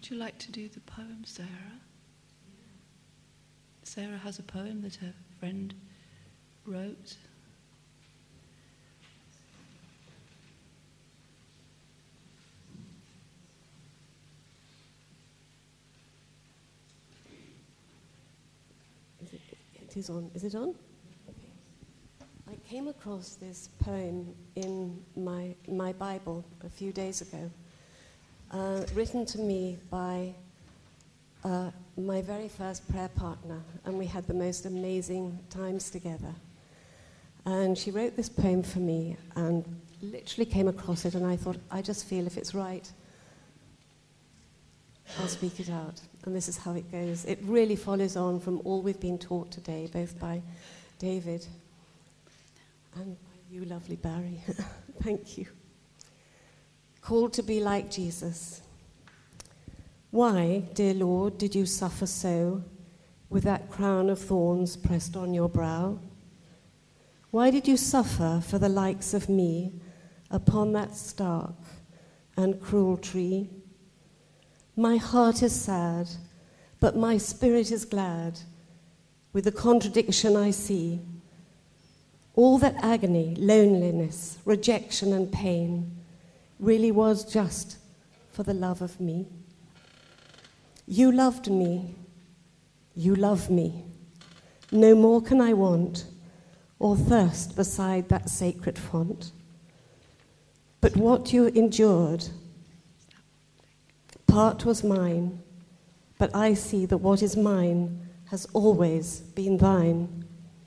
Would you like to do the poem, Sarah? Sarah has a poem that her friend wrote. Is it, it is on. Is it on? I came across this poem in my, my Bible a few days ago, uh, written to me by uh, my very first prayer partner, and we had the most amazing times together. And she wrote this poem for me, and literally came across it, and I thought, I just feel if it's right, I'll speak it out. And this is how it goes. It really follows on from all we've been taught today, both by David and by you, lovely Barry. Thank you. Called to be like Jesus. Why, dear Lord, did you suffer so, with that crown of thorns pressed on your brow? Why did you suffer for the likes of me upon that stark and cruel tree? My heart is sad, but my spirit is glad with the contradiction I see. All that agony, loneliness, rejection and pain really was just for the love of me. You loved me, you love me. No more can I want or thirst beside that sacred font. But what you endured, part was mine, but I see that what is mine has always been thine.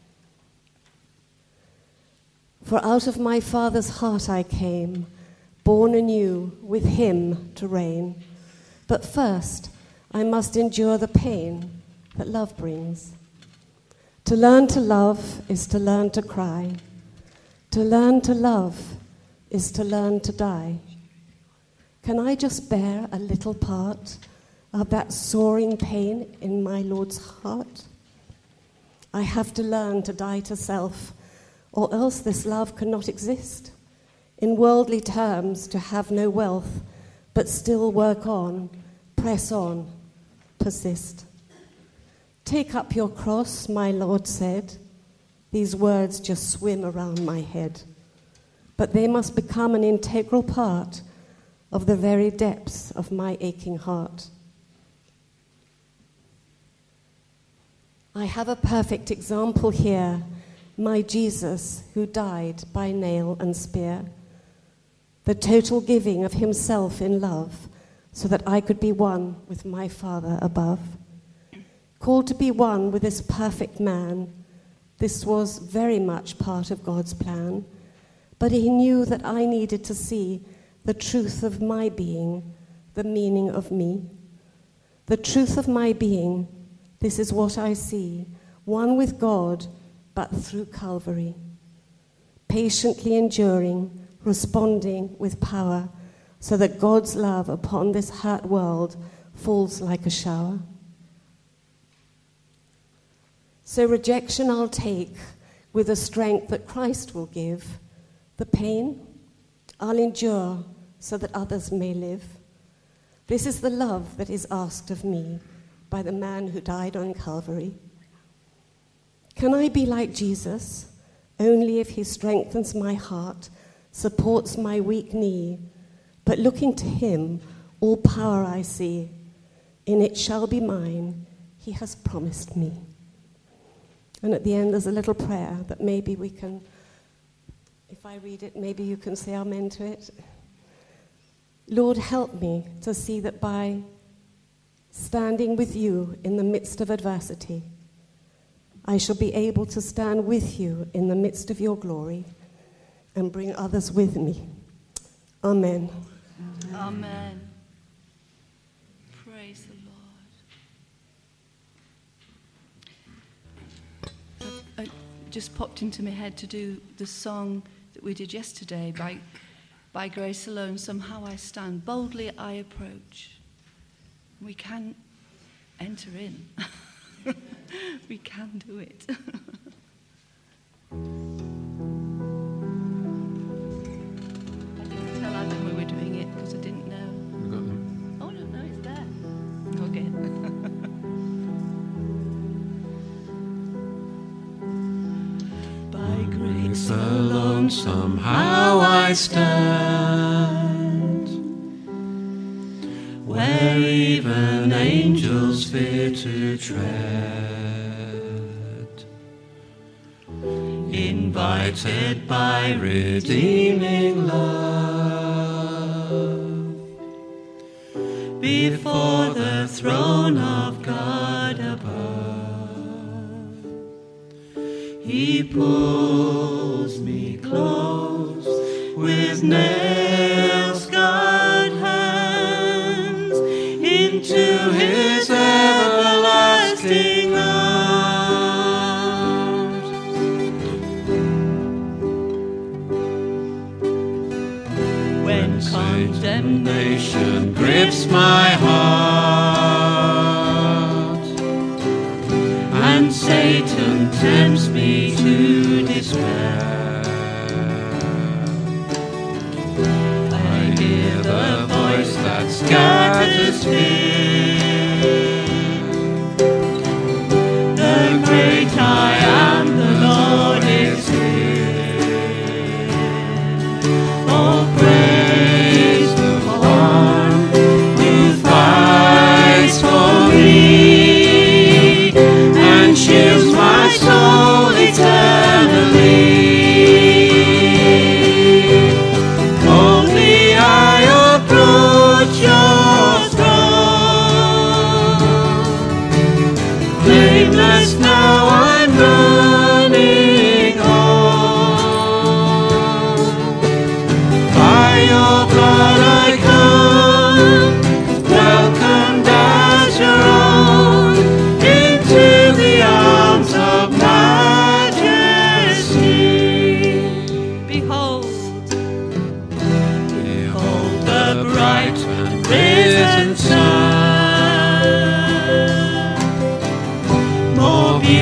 For out of my Father's heart I came, born anew with him to reign. But first I must endure the pain that love brings. To learn to love is to learn to cry. To learn to love is to learn to die. Can I just bear a little part of that soaring pain in my Lord's heart? I have to learn to die to self, or else this love cannot exist. In worldly terms, to have no wealth, but still work on, press on, persist. Take up your cross, my Lord said. These words just swim around my head. But they must become an integral part of the very depths of my aching heart. I have a perfect example here, my Jesus who died by nail and spear, the total giving of himself in love so that I could be one with my Father above. Called to be one with this perfect man, this was very much part of God's plan, but he knew that I needed to see the truth of my being, the meaning of me. The truth of my being, this is what I see, one with God, but through Calvary. Patiently enduring, responding with power, so that God's love upon this hurt world falls like a shower. So rejection I'll take with the strength that Christ will give. The pain I'll endure so that others may live. This is the love that is asked of me by the man who died on Calvary. Can I be like Jesus? Only if he strengthens my heart, supports my weak knee. But looking to him, all power I see. In it shall be mine, he has promised me. And at the end there's a little prayer that maybe we can, if I read it, maybe you can say amen to it. Lord, help me to see that by standing with you in the midst of adversity, I shall be able to stand with you in the midst of your glory and bring others with me. Amen. Amen. Amen. Praise the Lord. I, I just popped into my head to do the song that we did yesterday by, by Grace Alone, Somehow I Stand. Boldly I approach. We can enter in. We can do it. I didn't tell Adam we were doing it because I didn't know. We got them. Oh, no, no, it's there. alone somehow I stand, where even angels fear to tread, invited by redeeming love, before the throne of God above. He pulls me close with nail-scarred hands into his everlasting arms. When condemnation grips my heart and Satan tempts me to despair, I hear the voice that scatters fear. The great I am, the Lord is here. Oh, praise the one who fights for me and shields my soul eternally. Boldly I approach your throne. Blameless now I'm running home. By your blood I come, welcomed as your own, into the arms of majesty. Behold, behold the bright and risen sun, more beautiful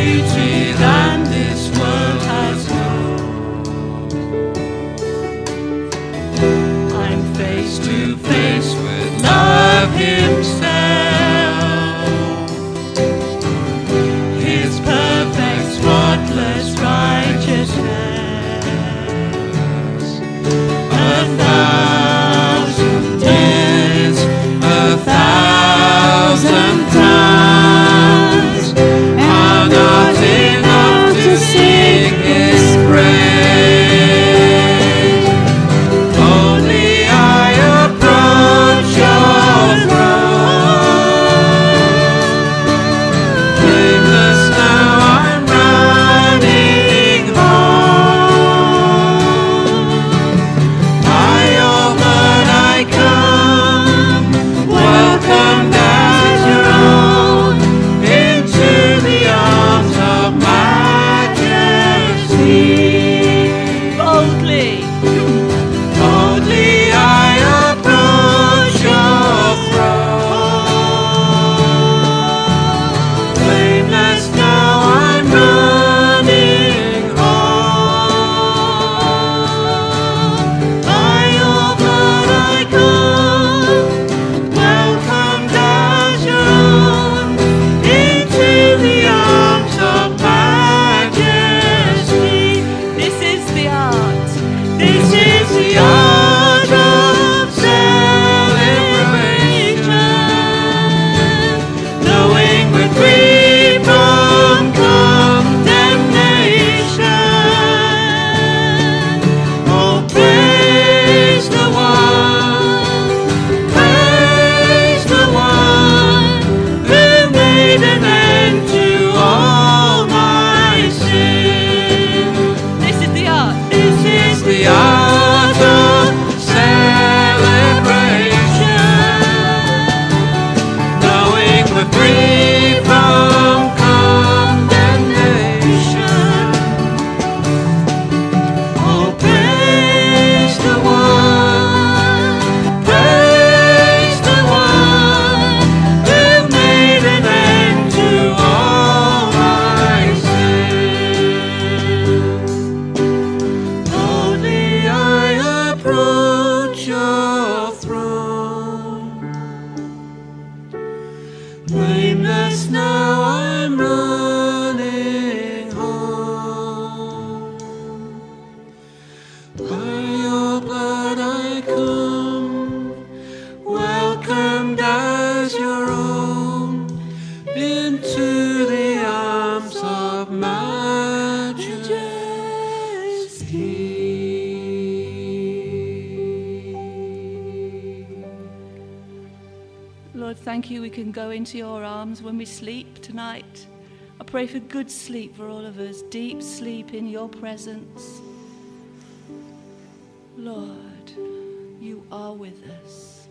into the arms of majesty. Lord, thank you we can go into your arms when we sleep tonight. I pray for good sleep for all of us, deep sleep in your presence. Lord, you are with us.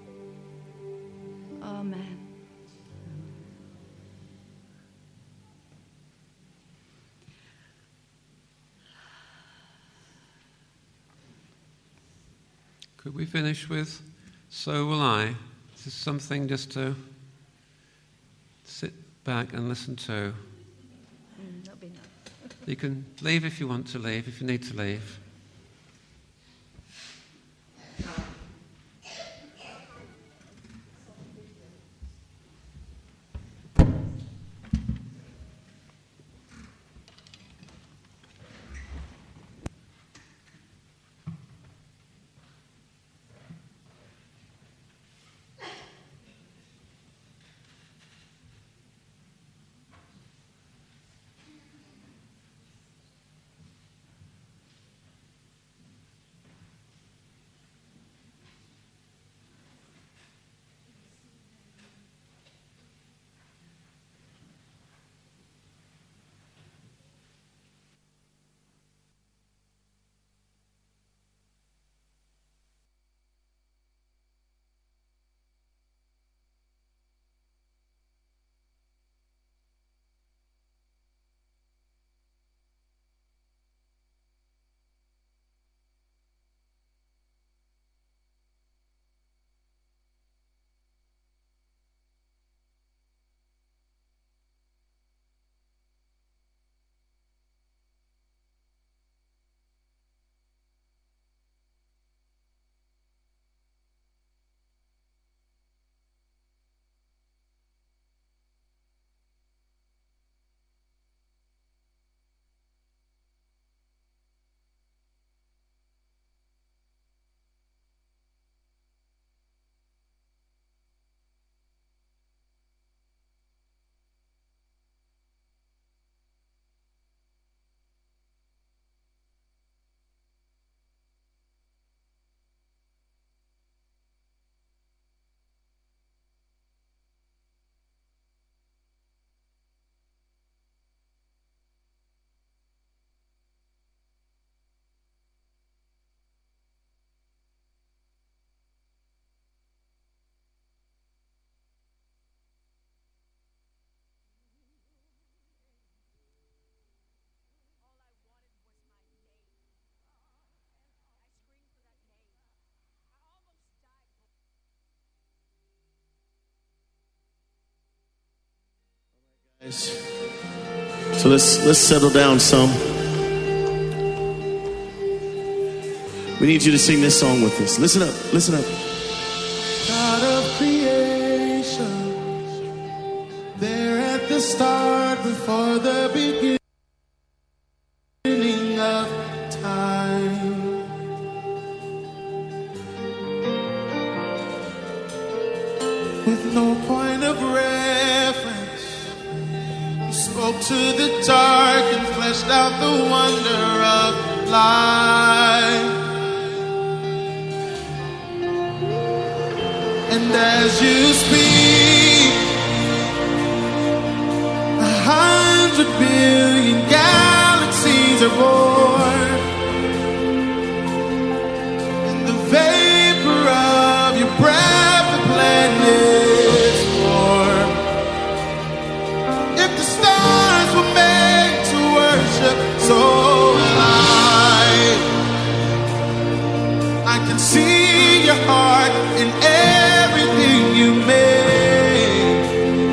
Amen. Could we finish with So Will I? This is something just to sit back and listen to. Mm, that'll be nice. You can leave if you want to leave, if you need to leave. So let's let's settle down some. We need you to sing this song with us. Listen up, listen up. God of creation, there at the start, before the beginning of time. With no point of reference, you spoke to the dark and fleshed out the wonder of life. And as you speak, a hundred billion galaxies are born. In the vapor of your breath, the planets form. If the stars were made to worship, so will I. I can see your heart in everything you made.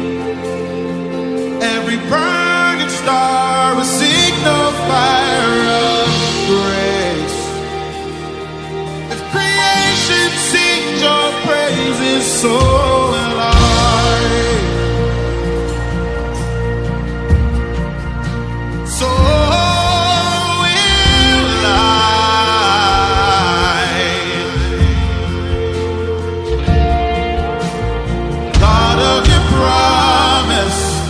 Every burning star a signal fire of grace. If creation sings your praises, so will I. So will I. God of your promise,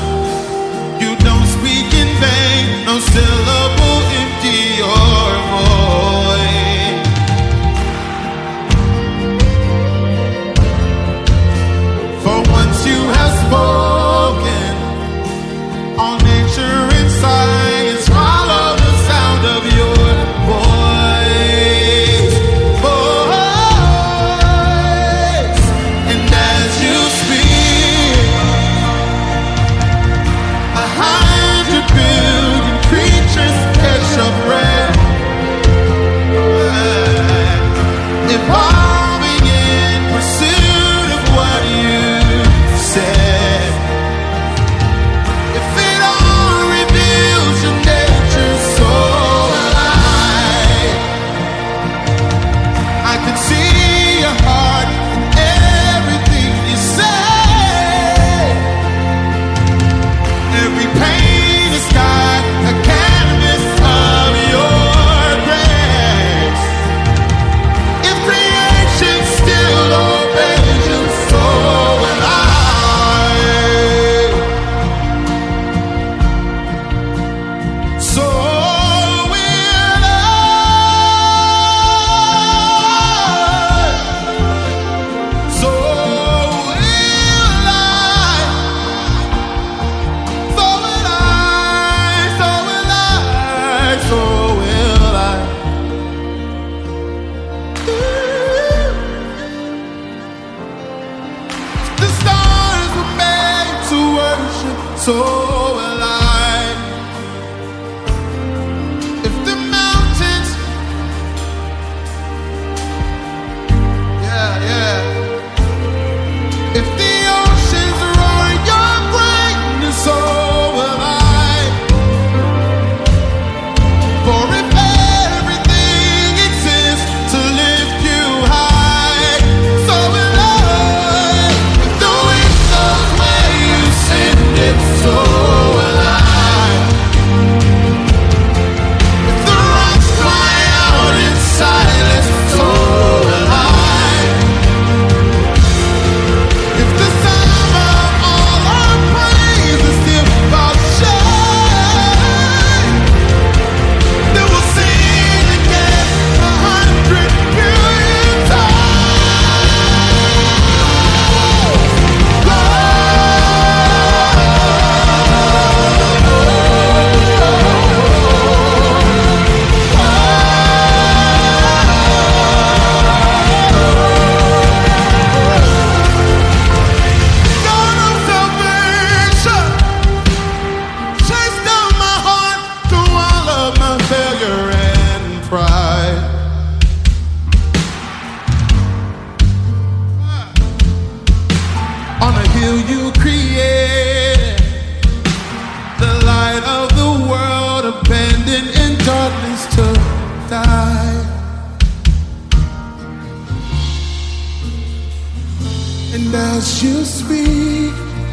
as you speak,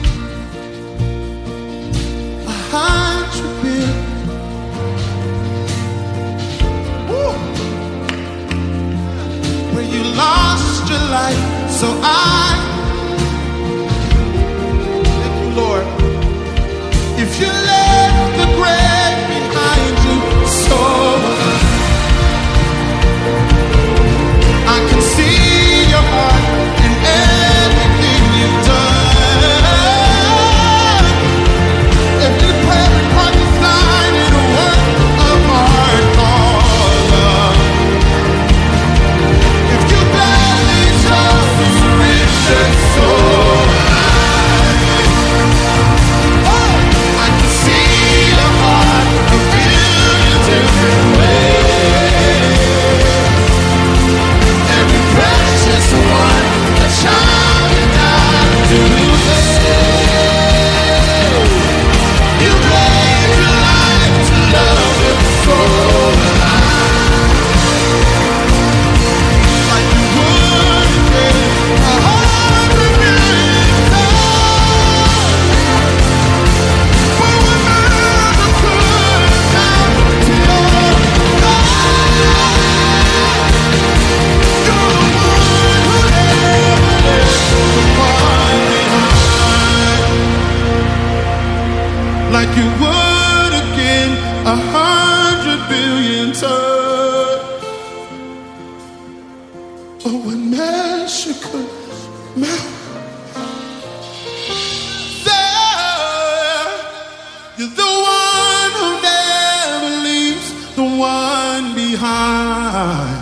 a hundred billion. Woo. Where you lost your life, so I thank you, Lord. If you left the grave behind you, so I can see your heart in everything you've done. Every prayer and prophesied in a work of art called love. If you gladly chose to reach your soul, I can see your heart a billion different ways. Every precious one, a child you died to save. You gave your life to love and soul like you would again a hundred million times. But we never could down to your You're the one who never left the one behind. Like you would again a hundred billion times. Oh, what measure could melt. You're the one who never leaves the one behind.